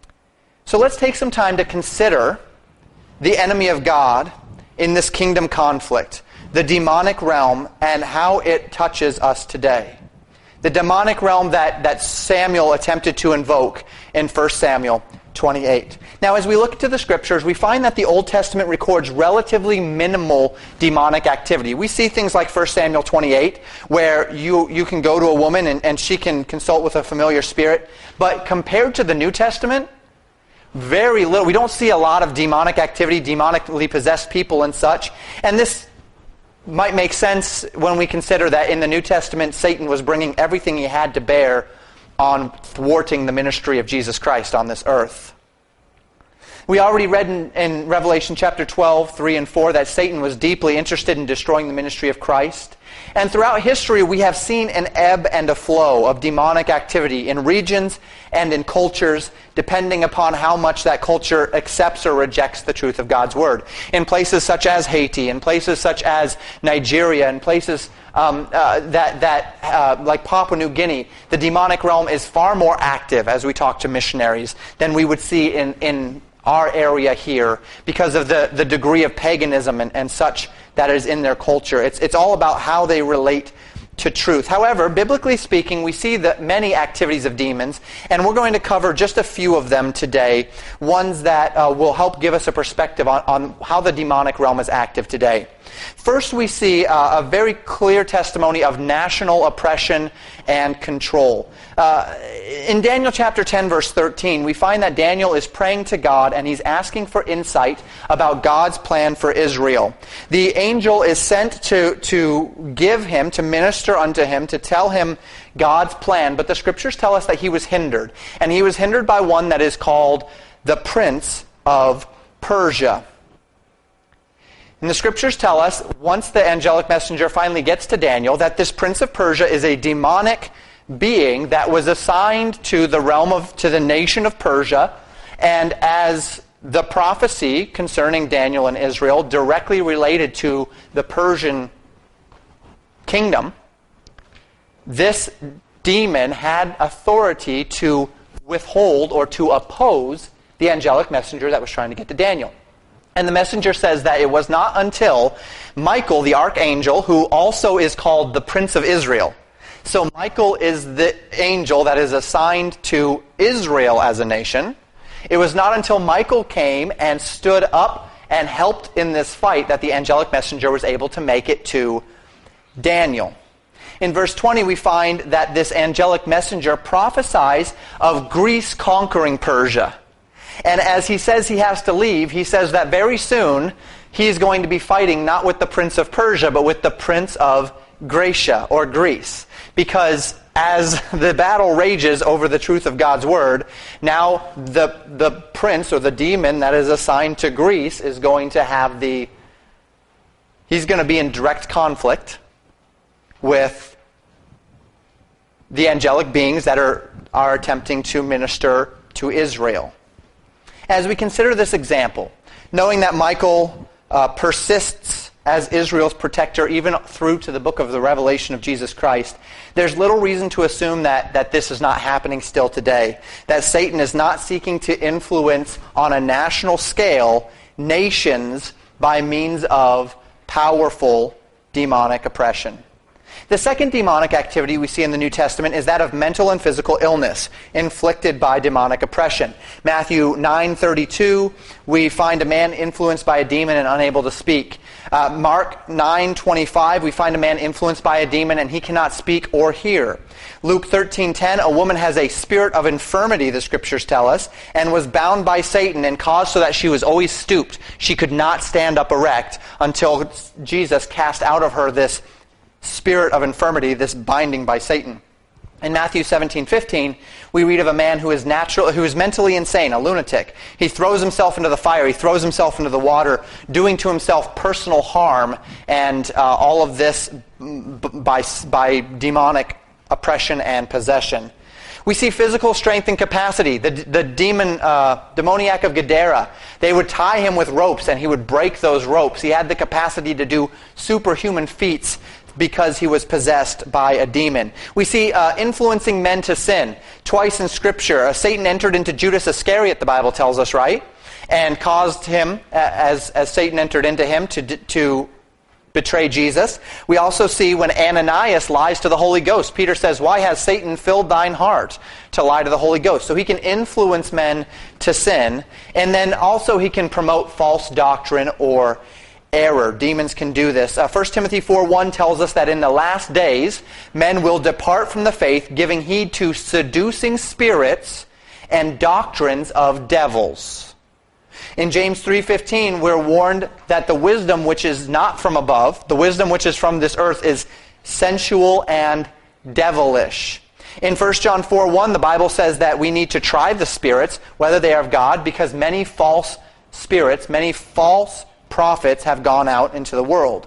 So let's take some time to consider the enemy of God in this kingdom conflict, the demonic realm, and how it touches us today. The demonic realm that Samuel attempted to invoke in 1 Samuel 28. Now, as we look into the Scriptures, we find that the Old Testament records relatively minimal demonic activity. We see things like 1 Samuel 28, where you can go to a woman and she can consult with a familiar spirit. But compared to the New Testament, very little. We don't see a lot of demonic activity, demonically possessed people and such. And this might make sense when we consider that in the New Testament, Satan was bringing everything he had to bear on thwarting the ministry of Jesus Christ on this earth. We already read in Revelation chapter 12, 3 and 4, that Satan was deeply interested in destroying the ministry of Christ. And throughout history, we have seen an ebb and a flow of demonic activity in regions and in cultures, depending upon how much that culture accepts or rejects the truth of God's Word. In places such as Haiti, in places such as Nigeria, in places like Papua New Guinea, the demonic realm is far more active as we talk to missionaries than we would see in our area here, because of the degree of paganism and such that is in their culture. It's all about how they relate to truth. However, biblically speaking, we see the many activities of demons, and we're going to cover just a few of them today, ones that will help give us a perspective on how the demonic realm is active today. First, we see a very clear testimony of national oppression and control. In Daniel chapter 10, verse 13, we find that Daniel is praying to God and he's asking for insight about God's plan for Israel. The angel is sent to give him, to minister unto him, to tell him God's plan, but the Scriptures tell us that he was hindered. And he was hindered by one that is called the Prince of Persia. And the Scriptures tell us, once the angelic messenger finally gets to Daniel, that this Prince of Persia is a demonic being that was assigned to the nation of Persia, and as the prophecy concerning Daniel and Israel directly related to the Persian kingdom, this demon had authority to withhold or to oppose the angelic messenger that was trying to get to Daniel. And the messenger says that it was not until Michael, the archangel, who also is called the Prince of Israel. So Michael is the angel that is assigned to Israel as a nation. It was not until Michael came and stood up and helped in this fight that the angelic messenger was able to make it to Daniel. In verse 20, we find that this angelic messenger prophesies of Greece conquering Persia. And as he says he has to leave, he says that very soon he is going to be fighting not with the prince of Persia, but with the prince of Gracia, or Greece. Because as the battle rages over the truth of God's word, now the prince or the demon that is assigned to Greece is going to have he's going to be in direct conflict with the angelic beings that are attempting to minister to Israel. As we consider this example, knowing that Michael persists as Israel's protector even through to the book of the Revelation of Jesus Christ, there's little reason to assume that this is not happening still today. That Satan is not seeking to influence on a national scale nations by means of powerful demonic oppression. The second demonic activity we see in the New Testament is that of mental and physical illness inflicted by demonic oppression. Matthew 9:32, we find a man influenced by a demon and unable to speak. Mark 9:25, we find a man influenced by a demon and he cannot speak or hear. Luke 13:10, a woman has a spirit of infirmity, the scriptures tell us, and was bound by Satan and caused so that she was always stooped. She could not stand up erect until Jesus cast out of her this spirit of infirmity, this binding by Satan. In Matthew 17:15, we read of a man who is mentally insane, a lunatic. He throws himself into the fire, he throws himself into the water, doing to himself personal harm, and all of this by demonic oppression and possession. We see physical strength and capacity. The demoniac of Gadara, they would tie him with ropes and he would break those ropes. He had the capacity to do superhuman feats because he was possessed by a demon. We see influencing men to sin. Twice in Scripture, Satan entered into Judas Iscariot, the Bible tells us, right? And caused him, as Satan entered into him, to betray Jesus. We also see when Ananias lies to the Holy Ghost. Peter says, "Why has Satan filled thine heart to lie to the Holy Ghost?" So he can influence men to sin. And then also he can promote false doctrine or error. Demons can do this. 1 Timothy 4:1 tells us that in the last days, men will depart from the faith, giving heed to seducing spirits and doctrines of devils. In James 3:15, we're warned that the wisdom which is not from above, the wisdom which is from this earth, is sensual and devilish. In 1 John 4:1, the Bible says that we need to try the spirits, whether they are of God, because many false spirits, many false prophets have gone out into the world.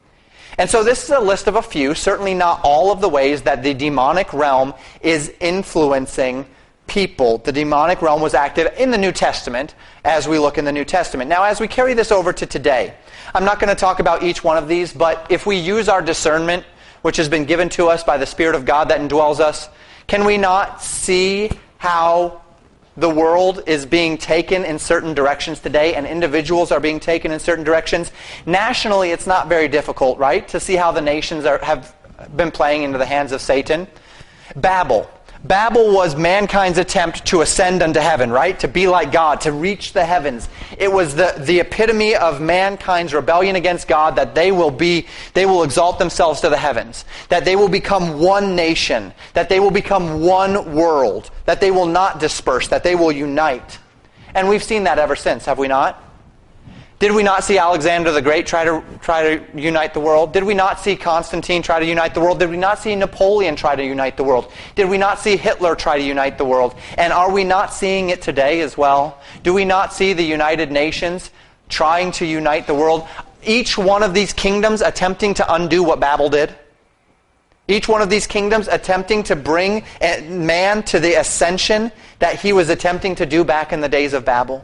And so this is a list of a few, certainly not all of the ways that the demonic realm is influencing people. The demonic realm was active in the New Testament as we look in the New Testament. Now, as we carry this over to today, I'm not going to talk about each one of these, but if we use our discernment, which has been given to us by the Spirit of God that indwells us, can we not see how the world is being taken in certain directions today, and individuals are being taken in certain directions? Nationally, it's not very difficult, right, to see how the nations have been playing into the hands of Satan. Babel. Babel was mankind's attempt to ascend unto heaven, right? To be like God, to reach the heavens. It was the epitome of mankind's rebellion against God, that they will exalt themselves to the heavens, that they will become one nation, that they will become one world, that they will not disperse, that they will unite. And we've seen that ever since, have we not? Did we not see Alexander the Great try to unite the world? Did we not see Constantine try to unite the world? Did we not see Napoleon try to unite the world? Did we not see Hitler try to unite the world? And are we not seeing it today as well? Do we not see the United Nations trying to unite the world? Each one of these kingdoms attempting to undo what Babel did? Each one of these kingdoms attempting to bring man to the ascension that he was attempting to do back in the days of Babel?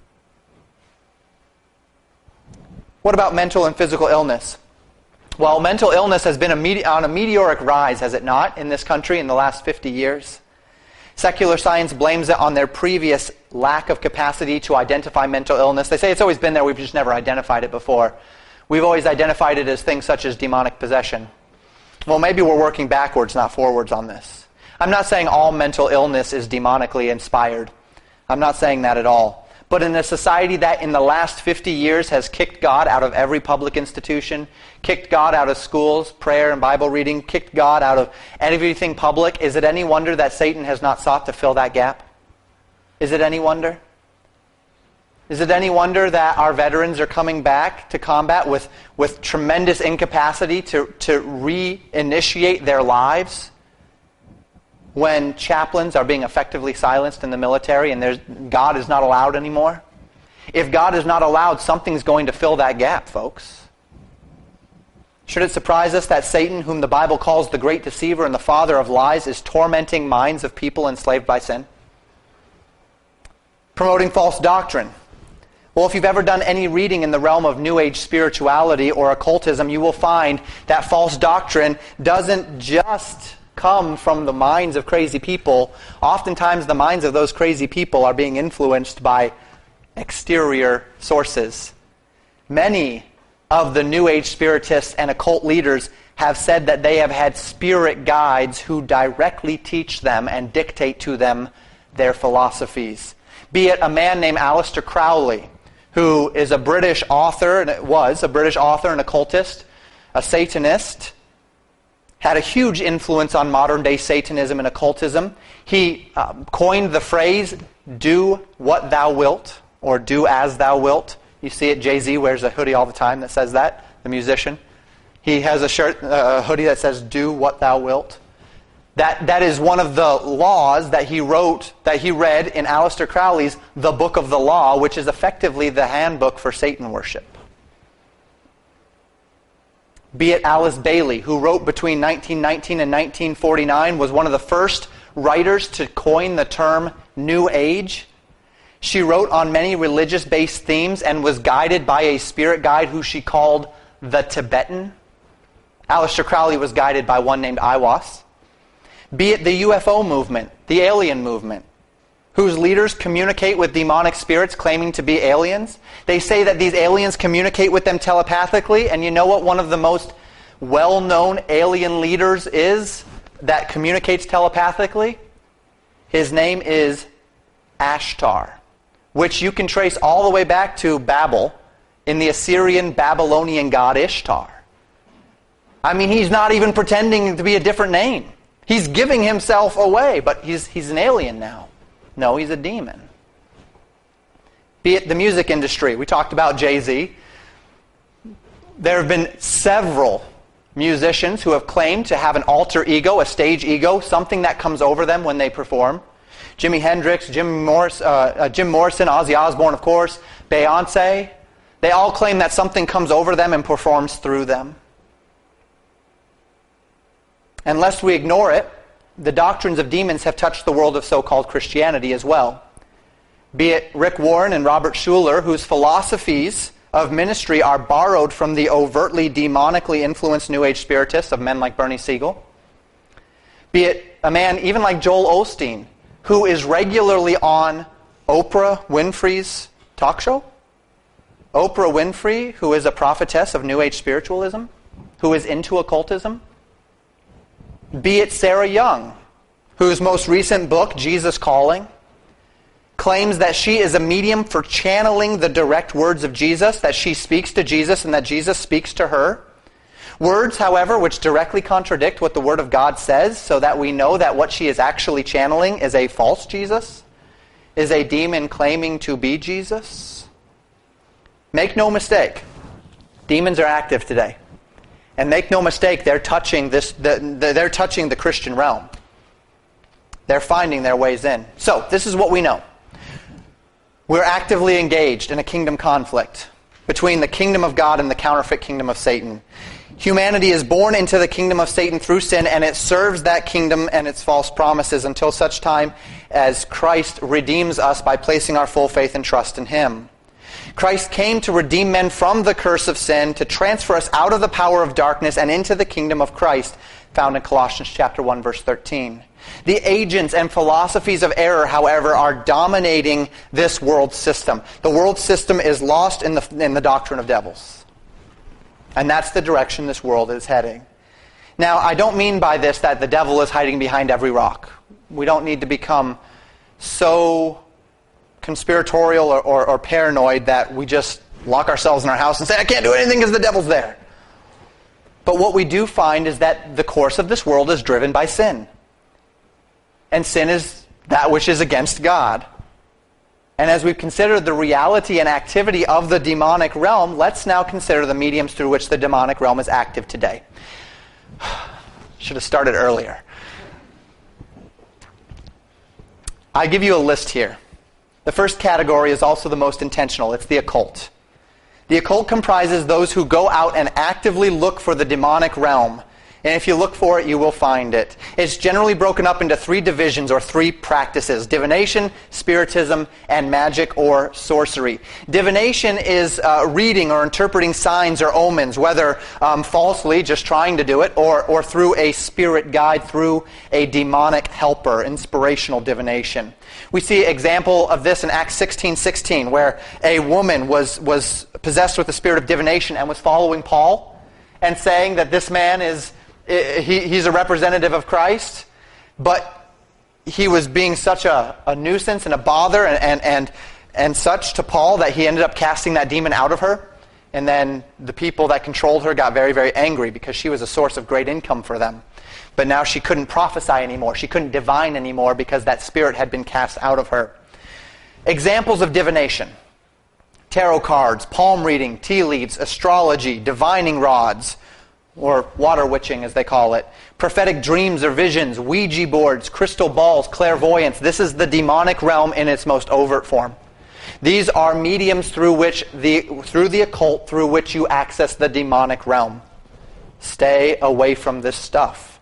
What about mental and physical illness? Well, mental illness has been on a meteoric rise, has it not, in this country in the last 50 years? Secular science blames it on their previous lack of capacity to identify mental illness. They say it's always been there, we've just never identified it before. We've always identified it as things such as demonic possession. Well, maybe we're working backwards, not forwards on this. I'm not saying all mental illness is demonically inspired. I'm not saying that at all. but in a society that in the last 50 years has kicked God out of every public institution, kicked God out of schools, prayer and Bible reading, kicked God out of everything public, is it any wonder that Satan has not sought to fill that gap? Is it any wonder? Is it any wonder that our veterans are coming back to combat with tremendous incapacity to reinitiate their lives when chaplains are being effectively silenced in the military and God is not allowed anymore? If God is not allowed, something's going to fill that gap, folks. Should it surprise us that Satan, whom the Bible calls the great deceiver and the father of lies, is tormenting minds of people enslaved by sin? Promoting false doctrine. Well, if you've ever done any reading in the realm of New Age spirituality or occultism, you will find that false doctrine doesn't just come from the minds of crazy people. Oftentimes the minds of those crazy people are being influenced by exterior sources. Many of the New Age spiritists and occult leaders have said that they have had spirit guides who directly teach them and dictate to them their philosophies. Be it a man named Aleister Crowley, who is a British author, and was a British author and occultist, a Satanist, had a huge influence on modern-day Satanism and occultism. He coined the phrase, "do what thou wilt," or "do as thou wilt." You see it, Jay-Z wears a hoodie all the time that says that, the musician. He has a shirt, a hoodie that says, "do what thou wilt." That is one of the laws that he wrote, that he read in Aleister Crowley's The Book of the Law, which is effectively the handbook for Satan worship. Be it Alice Bailey, who wrote between 1919 and 1949, was one of the first writers to coin the term New Age. She wrote on many religious-based themes and was guided by a spirit guide who she called the Tibetan. Aleister Crowley was guided by one named Aiwass. Be it the UFO movement, the alien movement, whose leaders communicate with demonic spirits claiming to be aliens. They say that these aliens communicate with them telepathically, and you know what one of the most well-known alien leaders is that communicates telepathically? His name is Ashtar, which you can trace all the way back to Babel in the Assyrian Babylonian god Ishtar. I mean, he's not even pretending to be a different name. He's giving himself away, but he's an alien now. No, he's a demon. Be it the music industry. We talked about Jay-Z. There have been several musicians who have claimed to have an alter ego, a stage ego, something that comes over them when they perform. Jimi Hendrix, Jim Morrison, Ozzy Osbourne, of course, Beyonce. They all claim that something comes over them and performs through them. Unless we ignore it, the doctrines of demons have touched the world of so-called Christianity as well. Be it Rick Warren and Robert Schuller, whose philosophies of ministry are borrowed from the overtly demonically influenced New Age spiritists of men like Bernie Siegel. Be it a man even like Joel Osteen, who is regularly on Oprah Winfrey's talk show. Oprah Winfrey, who is a prophetess of New Age spiritualism, who is into occultism. Be it Sarah Young, whose most recent book, Jesus Calling, claims that she is a medium for channeling the direct words of Jesus, that she speaks to Jesus and that Jesus speaks to her. Words, however, which directly contradict what the Word of God says, so that we know that what she is actually channeling is a false Jesus, is a demon claiming to be Jesus. Make no mistake, demons are active today. And make no mistake, they're touching the Christian realm. They're finding their ways in. So, this is what we know. We're actively engaged in a kingdom conflict between the kingdom of God and the counterfeit kingdom of Satan. Humanity is born into the kingdom of Satan through sin, and it serves that kingdom and its false promises until such time as Christ redeems us by placing our full faith and trust in Him. Christ came to redeem men from the curse of sin, to transfer us out of the power of darkness and into the kingdom of Christ, found in Colossians chapter 1, verse 13. The agents and philosophies of error, however, are dominating this world system. The world system is lost in the doctrine of devils. And that's the direction this world is heading. Now, I don't mean by this that the devil is hiding behind every rock. We don't need to become so conspiratorial or paranoid that we just lock ourselves in our house and say, I can't do anything because the devil's there. But what we do find is that the course of this world is driven by sin. And sin is that which is against God. And as we've considered the reality and activity of the demonic realm, let's now consider the mediums through which the demonic realm is active today. Should have started earlier. I give you a list here. The first category is also the most intentional. It's the occult. The occult comprises those who go out and actively look for the demonic realm. And if you look for it, you will find it. It's generally broken up into 3 divisions or 3 practices: divination, spiritism, and magic or sorcery. Divination is reading or interpreting signs or omens, whether falsely, just trying to do it, or through a spirit guide, through a demonic helper, inspirational divination. We see an example of this in Acts 16:16, where a woman was possessed with the spirit of divination and was following Paul and saying that this man he's a representative of Christ, but he was being such a nuisance and a bother and such to Paul that he ended up casting that demon out of her. And then the people that controlled her got very, very angry because she was a source of great income for them. But now she couldn't prophesy anymore. She couldn't divine anymore because that spirit had been cast out of her. Examples of divination: tarot cards, palm reading, tea leaves, astrology, divining rods, or water witching as they call it, prophetic dreams or visions, Ouija boards, crystal balls, clairvoyance. This is the demonic realm in its most overt form. These are mediums through the occult through which you access the demonic realm. Stay away from this stuff.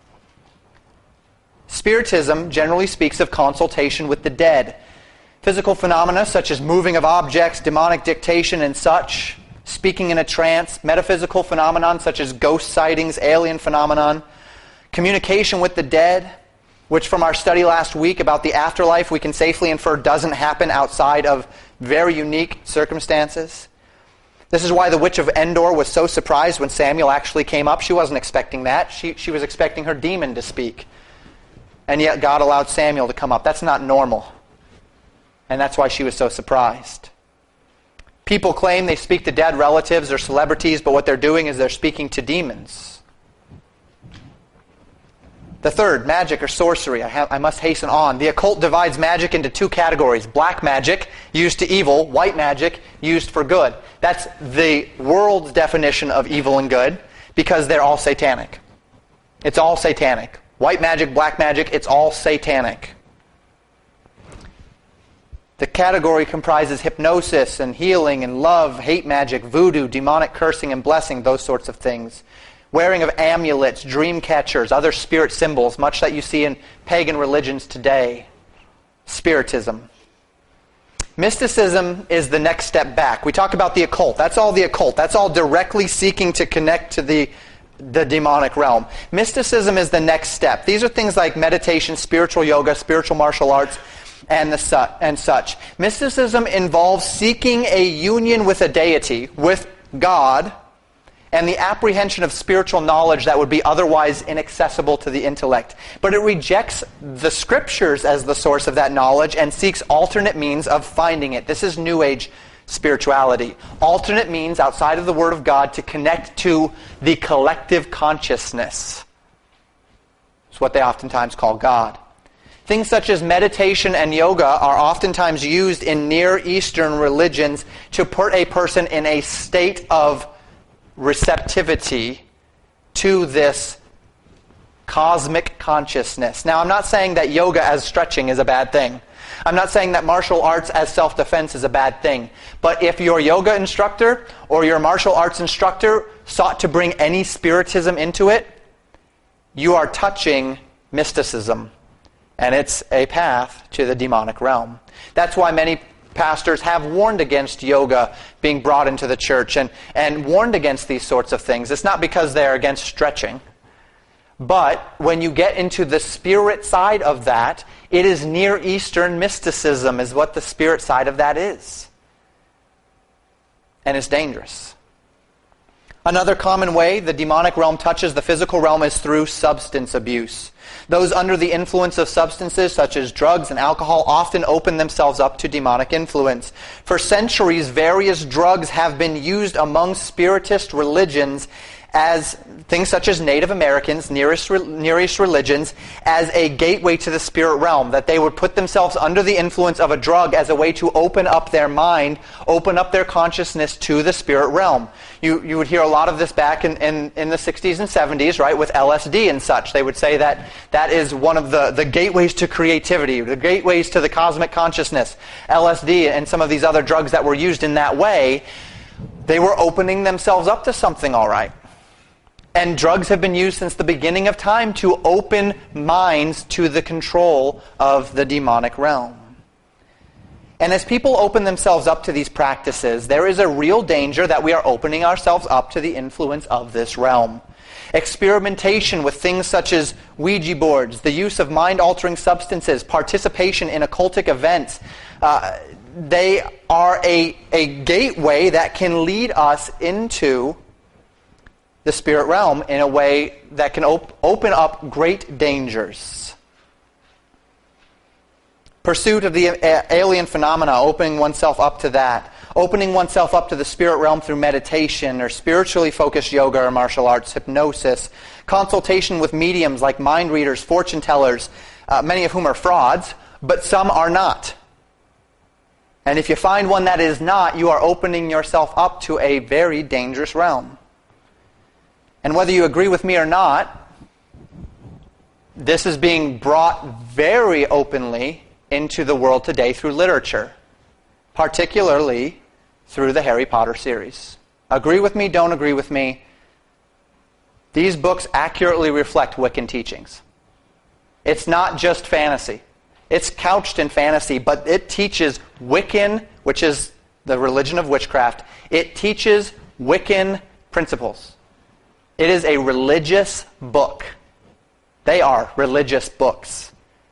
Spiritism generally speaks of consultation with the dead. Physical phenomena such as moving of objects, demonic dictation and such, speaking in a trance, metaphysical phenomenon such as ghost sightings, alien phenomenon, communication with the dead, which from our study last week about the afterlife we can safely infer doesn't happen outside of very unique circumstances. This is why the witch of Endor was so surprised when Samuel actually came up. She wasn't expecting that. She was expecting her demon to speak. And yet God allowed Samuel to come up. That's not normal. And that's why she was so surprised. People claim they speak to dead relatives or celebrities, but what they're doing is they're speaking to demons. The third, magic or sorcery. I must hasten on. The occult divides magic into 2 categories: black magic, used to evil; white magic, used for good. That's the world's definition of evil and good, because they're all satanic. It's all satanic. White magic, black magic, it's all satanic. The category comprises hypnosis and healing and love, hate magic, voodoo, demonic cursing and blessing, those sorts of things. Wearing of amulets, dream catchers, other spirit symbols, much that you see in pagan religions today. Spiritism. Mysticism is the next step back. We talk about the occult. That's all the occult. That's all directly seeking to connect to the demonic realm. Mysticism is the next step. These are things like meditation, spiritual yoga, spiritual martial arts, and such. Mysticism involves seeking a union with a deity, with God, and the apprehension of spiritual knowledge that would be otherwise inaccessible to the intellect. But it rejects the scriptures as the source of that knowledge and seeks alternate means of finding it. This is New Age spirituality. Alternate means outside of the Word of God to connect to the collective consciousness. It's what they oftentimes call God. Things such as meditation and yoga are oftentimes used in Near Eastern religions to put a person in a state of receptivity to this cosmic consciousness. Now, I'm not saying that yoga as stretching is a bad thing. I'm not saying that martial arts as self-defense is a bad thing. But if your yoga instructor or your martial arts instructor sought to bring any spiritism into it, you are touching mysticism. And it's a path to the demonic realm. That's why many pastors have warned against yoga being brought into the church and warned against these sorts of things. It's not because they're against stretching. But when you get into the spirit side of that, it is Near Eastern mysticism is what the spirit side of that is. And it's dangerous. Another common way the demonic realm touches the physical realm is through substance abuse. Those under the influence of substances such as drugs and alcohol often open themselves up to demonic influence. For centuries, various drugs have been used among spiritist religions as things such as Native Americans, Near East religions, as a gateway to the spirit realm, that they would put themselves under the influence of a drug as a way to open up their mind, open up their consciousness to the spirit realm. You would hear a lot of this back in the 60s and 70s, right, with LSD and such. They would say that that is one of the gateways to creativity, the gateways to the cosmic consciousness. LSD and some of these other drugs that were used in that way, they were opening themselves up to something, all right. And drugs have been used since the beginning of time to open minds to the control of the demonic realm. And as people open themselves up to these practices, there is a real danger that we are opening ourselves up to the influence of this realm. Experimentation with things such as Ouija boards, the use of mind-altering substances, participation in occultic events, they are a gateway that can lead us into the spirit realm in a way that can open up great dangers. Pursuit of the alien phenomena, opening oneself up to that. Opening oneself up to the spirit realm through meditation or spiritually focused yoga or martial arts, hypnosis. Consultation with mediums like mind readers, fortune tellers, many of whom are frauds, but some are not. And if you find one that is not, you are opening yourself up to a very dangerous realm. And whether you agree with me or not, this is being brought very openly into the world today through literature, particularly through the Harry Potter series. Agree with me, don't agree with me. These books accurately reflect Wiccan teachings. It's not just fantasy. It's couched in fantasy, but it teaches Wiccan, which is the religion of witchcraft. It teaches Wiccan principles. It is a religious book. They are religious books.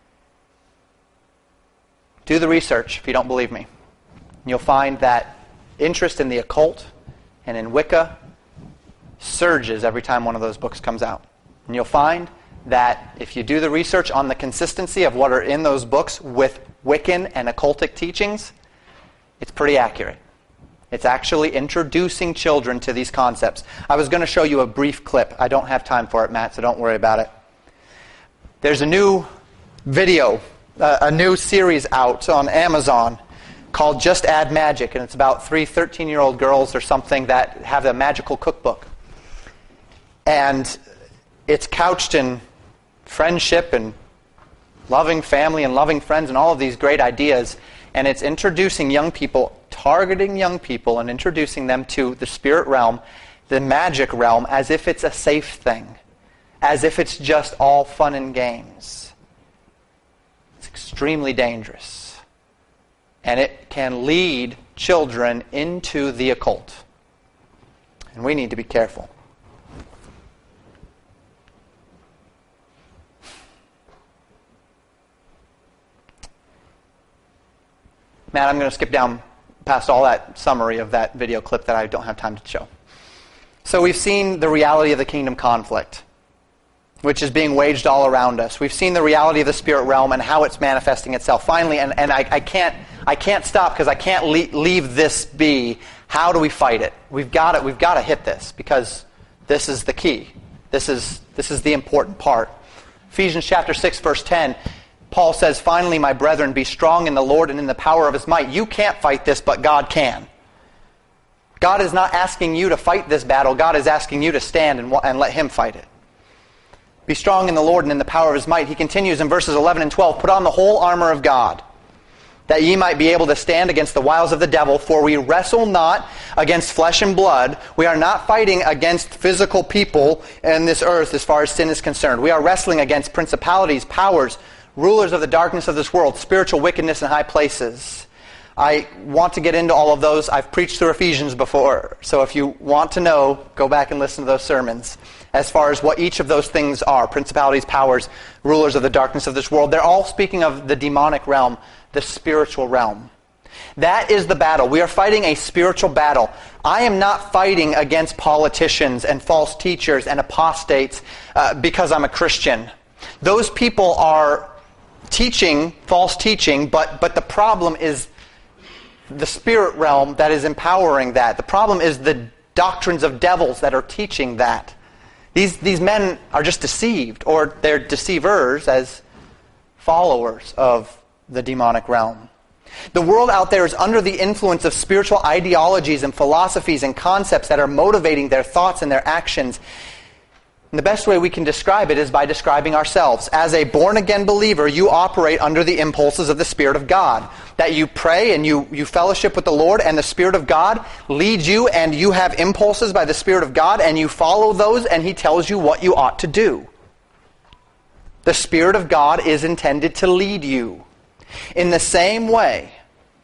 Do the research if you don't believe me. You'll find that interest in the occult and in Wicca surges every time one of those books comes out. And you'll find that if you do the research on the consistency of what are in those books with Wiccan and occultic teachings, it's pretty accurate. It's actually introducing children to these concepts. I was going to show you a brief clip. I don't have time for it, Matt, so don't worry about it. There's a new video, a new series out on Amazon called Just Add Magic, and it's about 3 13-year-old girls or something that have a magical cookbook. And it's couched in friendship and loving family and loving friends and all of these great ideas. And it's introducing young people, targeting young people and introducing them to the spirit realm, the magic realm, as if it's a safe thing. As if it's just all fun and games. It's extremely dangerous. And it can lead children into the occult. And we need to be careful. Matt, I'm going to skip down past all that summary of that video clip that I don't have time to show. So we've seen the reality of the kingdom conflict, which is being waged all around us. We've seen the reality of the spirit realm and how it's manifesting itself. Finally, and I can't stop because I can't leave this be. How do we fight it? We've got to hit this because this is the key. This is the important part. Ephesians chapter 6, verse 10. Paul says, "Finally, my brethren, be strong in the Lord and in the power of His might." You can't fight this, but God can. God is not asking you to fight this battle. God is asking you to stand and let Him fight it. Be strong in the Lord and in the power of His might. He continues in verses 11 and 12, "Put on the whole armor of God, that ye might be able to stand against the wiles of the devil. For we wrestle not against flesh and blood." We are not fighting against physical people in this earth as far as sin is concerned. We are wrestling against principalities, powers, rulers of the darkness of this world, spiritual wickedness in high places. I want to get into all of those. I've preached through Ephesians before, so if you want to know, go back and listen to those sermons. As far as what each of those things are, principalities, powers, rulers of the darkness of this world, they're all speaking of the demonic realm, the spiritual realm. That is the battle. We are fighting a spiritual battle. I am not fighting against politicians and false teachers and apostates because I'm a Christian. Those people are teaching false teaching, but the problem is the spirit realm that is empowering that. The problem is the doctrines of devils that are teaching that. These men are just deceived, or they're deceivers as followers of the demonic realm. The world out there is under the influence of spiritual ideologies and philosophies and concepts that are motivating their thoughts and their actions. And the best way we can describe it is by describing ourselves. As a born-again believer, you operate under the impulses of the Spirit of God. That you pray and you fellowship with the Lord, and the Spirit of God leads you, and you have impulses by the Spirit of God, and you follow those, and He tells you what you ought to do. The Spirit of God is intended to lead you. In the same way,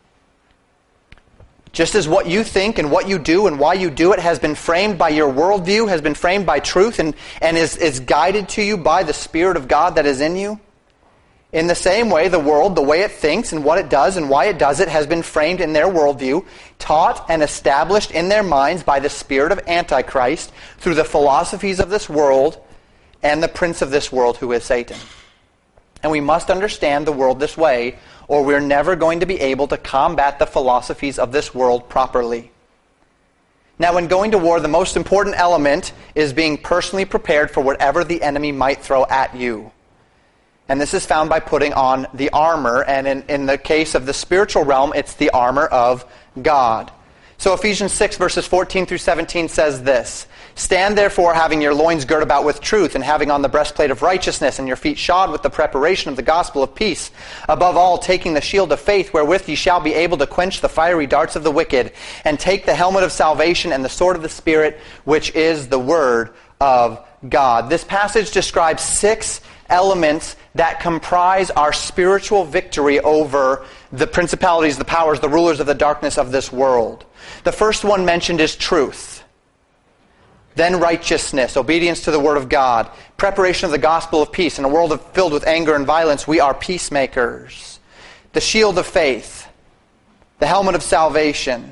just as what you think and what you do and why you do it has been framed by your worldview, has been framed by truth, and is guided to you by the Spirit of God that is in you, in the same way, the world, the way it thinks and what it does and why it does it, has been framed in their worldview, taught and established in their minds by the spirit of Antichrist through the philosophies of this world and the prince of this world, who is Satan. And we must understand the world this way, or we're never going to be able to combat the philosophies of this world properly. Now, when going to war, the most important element is being personally prepared for whatever the enemy might throw at you. And this is found by putting on the armor, and in the case of the spiritual realm, it's the armor of God. So Ephesians 6 verses 14 through 17 says this: "Stand therefore, having your loins girt about with truth, and having on the breastplate of righteousness, and your feet shod with the preparation of the gospel of peace. Above all, taking the shield of faith, wherewith ye shall be able to quench the fiery darts of the wicked, and take the helmet of salvation and the sword of the Spirit, which is the word of God." This passage describes 6 elements that comprise our spiritual victory over the principalities, the powers, the rulers of the darkness of this world. The first one mentioned is truth. Then righteousness, obedience to the Word of God, preparation of the gospel of peace. In a world filled with anger and violence, we are peacemakers. The shield of faith, the helmet of salvation.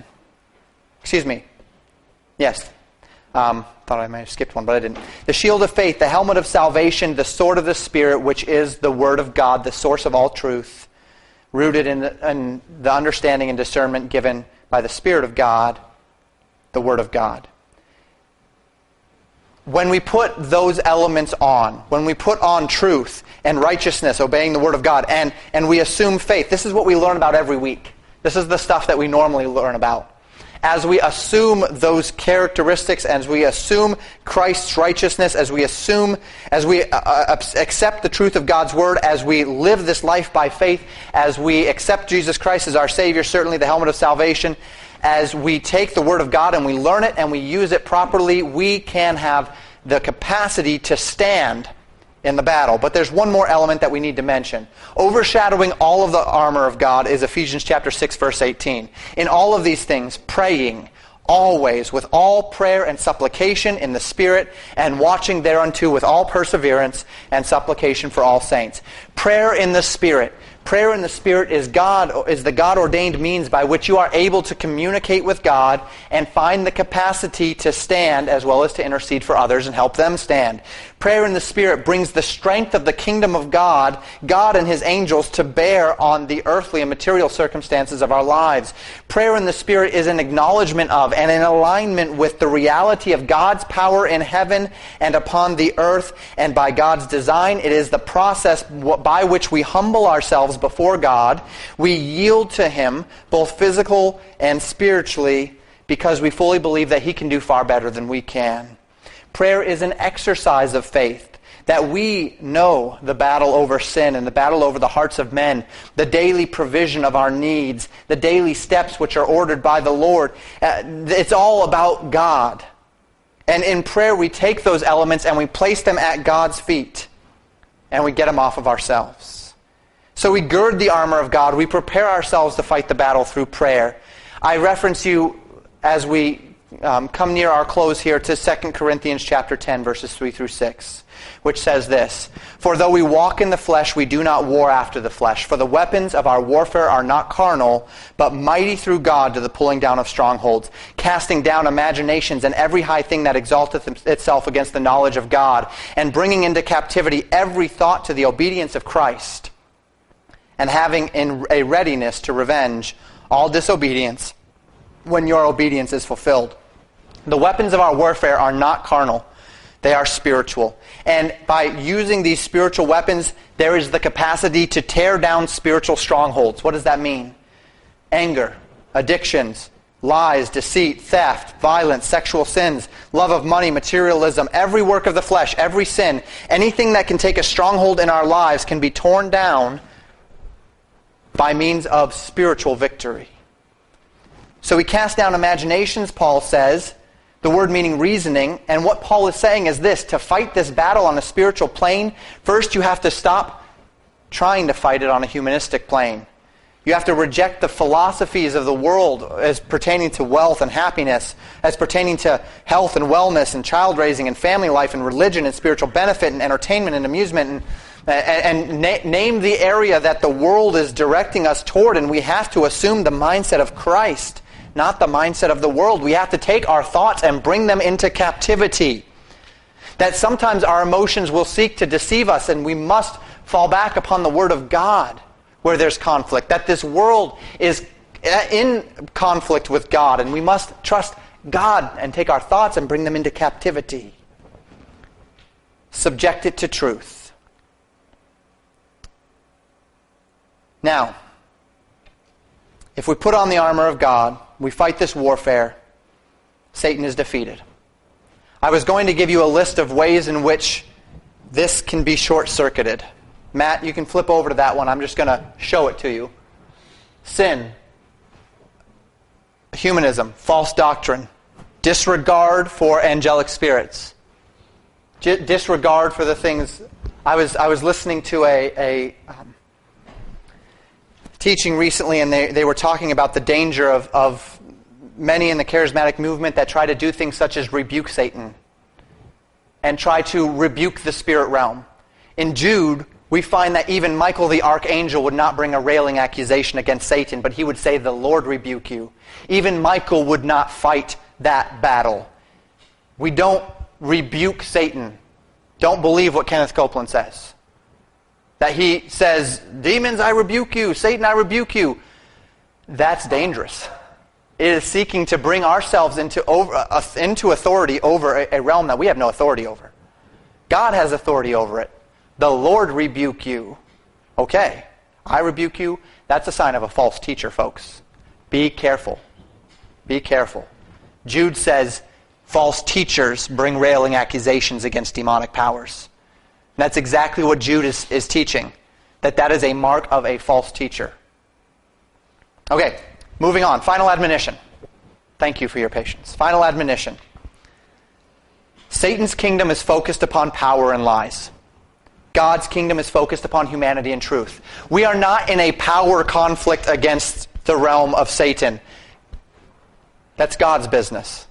Thought I might have skipped one, but I didn't. The shield of faith, the helmet of salvation, the sword of the Spirit, which is the Word of God, the source of all truth, rooted in the understanding and discernment given by the Spirit of God, the Word of God. When we put those elements on, when we put on truth and righteousness, obeying the Word of God, and we assume faith, this is what we learn about every week. This is the stuff that we normally learn about. As we assume those characteristics, as we assume Christ's righteousness, as we accept the truth of God's Word, as we live this life by faith, as we accept Jesus Christ as our Savior, certainly the helmet of salvation, as we take the Word of God and we learn it and we use it properly, we can have the capacity to stand in the battle. But there's one more element that we need to mention. Overshadowing all of the armor of God is Ephesians chapter 6, verse 18. In all of these things, praying always with all prayer and supplication in the Spirit, and watching thereunto with all perseverance and supplication for all saints. Prayer in the Spirit. Prayer in the Spirit is the God-ordained means by which you are able to communicate with God and find the capacity to stand as well as to intercede for others and help them stand. Prayer in the Spirit brings the strength of the kingdom of God, God and His angels, to bear on the earthly and material circumstances of our lives. Prayer in the Spirit is an acknowledgement of and an alignment with the reality of God's power in heaven and upon the earth, and by God's design, it is the process by which we humble ourselves before God. We yield to Him, both physical and spiritually, because we fully believe that He can do far better than we can. Prayer is an exercise of faith, that we know the battle over sin and the battle over the hearts of men, the daily provision of our needs, the daily steps which are ordered by the Lord. It's all about God. And in prayer we take those elements and we place them at God's feet, and we get them off of ourselves. So we gird the armor of God. We prepare ourselves to fight the battle through prayer. I reference you as we come near our close here to 2 Corinthians chapter 10, verses 3 through 6, which says this: "For though we walk in the flesh, we do not war after the flesh. For the weapons of our warfare are not carnal, but mighty through God to the pulling down of strongholds, casting down imaginations and every high thing that exalteth itself against the knowledge of God, and bringing into captivity every thought to the obedience of Christ, and having in a readiness to revenge all disobedience when your obedience is fulfilled." The weapons of our warfare are not carnal. They are spiritual. And by using these spiritual weapons, there is the capacity to tear down spiritual strongholds. What does that mean? Anger, addictions, lies, deceit, theft, violence, sexual sins, love of money, materialism, every work of the flesh, every sin, anything that can take a stronghold in our lives can be torn down by means of spiritual victory. So we cast down imaginations, Paul says, the word meaning reasoning, and what Paul is saying is this: to fight this battle on a spiritual plane, first you have to stop trying to fight it on a humanistic plane. You have to reject the philosophies of the world as pertaining to wealth and happiness, as pertaining to health and wellness and child raising and family life and religion and spiritual benefit and entertainment and amusement, and name the area that the world is directing us toward, and we have to assume the mindset of Christ, not the mindset of the world. We have to take our thoughts and bring them into captivity. That sometimes our emotions will seek to deceive us, and we must fall back upon the Word of God where there's conflict. That this world is in conflict with God, and we must trust God and take our thoughts and bring them into captivity. Subject it to truth. Now, if we put on the armor of God, we fight this warfare, Satan is defeated. I was going to give you a list of ways in which this can be short-circuited. Matt, you can flip over to that one. I'm just going to show it to you. Sin, humanism, false doctrine, disregard for angelic spirits, disregard for the things. I was listening to a teaching recently, and they were talking about the danger of many in the charismatic movement that try to do things such as rebuke Satan and try to rebuke the spirit realm. In Jude, we find that even Michael the archangel would not bring a railing accusation against Satan, but he would say, "The Lord rebuke you." Even Michael would not fight that battle. We don't rebuke Satan. Don't believe what Kenneth Copeland says. That he says, "Demons, I rebuke you. Satan, I rebuke you." That's dangerous. It is seeking to bring ourselves into authority over a realm that we have no authority over. God has authority over it. "The Lord rebuke you." Okay, I rebuke you. That's a sign of a false teacher, folks. Be careful. Be careful. Jude says false teachers bring railing accusations against demonic powers. And that's exactly what Jude is teaching. That is a mark of a false teacher. Okay, moving on. Final admonition. Thank you for your patience. Final admonition. Satan's kingdom is focused upon power and lies. God's kingdom is focused upon humanity and truth. We are not in a power conflict against the realm of Satan. That's God's business.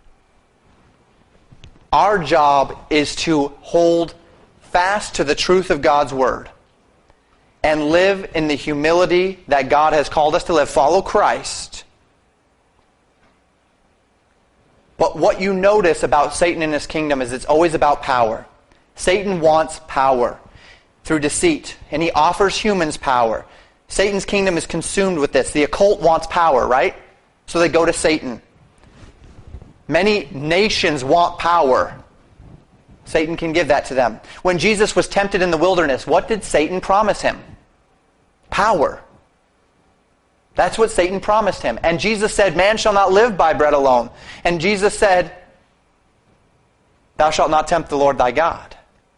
Our job is to hold fast to the truth of God's Word and live in the humility that God has called us to live. Follow Christ. But what you notice about Satan and his kingdom is it's always about power. Satan wants power through deceit, and he offers humans power. Satan's kingdom is consumed with this. The occult wants power, right? So they go to Satan. Many nations want power. Satan can give that to them. When Jesus was tempted in the wilderness, what did Satan promise him? Power. That's what Satan promised him. And Jesus said, "Man shall not live by bread alone." And Jesus said, "Thou shalt not tempt the Lord thy God."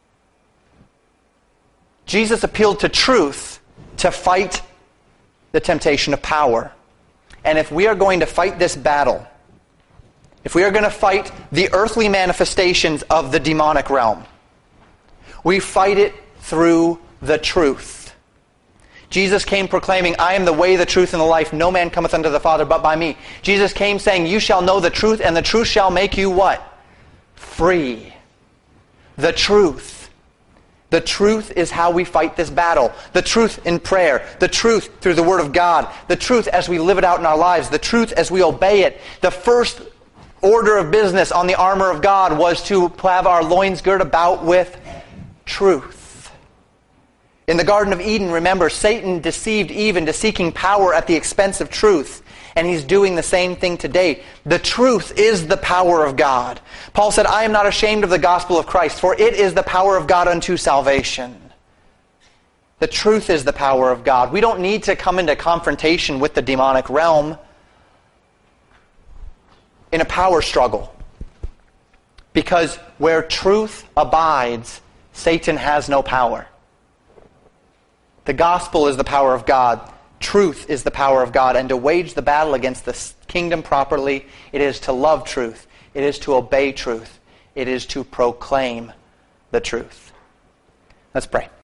Jesus appealed to truth to fight the temptation of power. And if we are going to fight this battle, if we are going to fight the earthly manifestations of the demonic realm, we fight it through the truth. Jesus came proclaiming, I am the way, the truth, and the life. No man cometh unto the Father but by me. Jesus came saying, you shall know the truth, and the truth shall make you what? Free. The truth. The truth is how we fight this battle. The truth in prayer. The truth through the Word of God. The truth as we live it out in our lives. The truth as we obey it. The first order of business on the armor of God was to have our loins girt about with truth. In the Garden of Eden, remember, Satan deceived Eve into seeking power at the expense of truth. And he's doing the same thing today. The truth is the power of God. Paul said, I am not ashamed of the gospel of Christ, for it is the power of God unto salvation. The truth is the power of God. We don't need to come into confrontation with the demonic realm in a power struggle. Because where truth abides, Satan has no power. The gospel is the power of God. Truth is the power of God. And to wage the battle against the kingdom properly, it is to love truth. It is to obey truth. It is to proclaim the truth. Let's pray.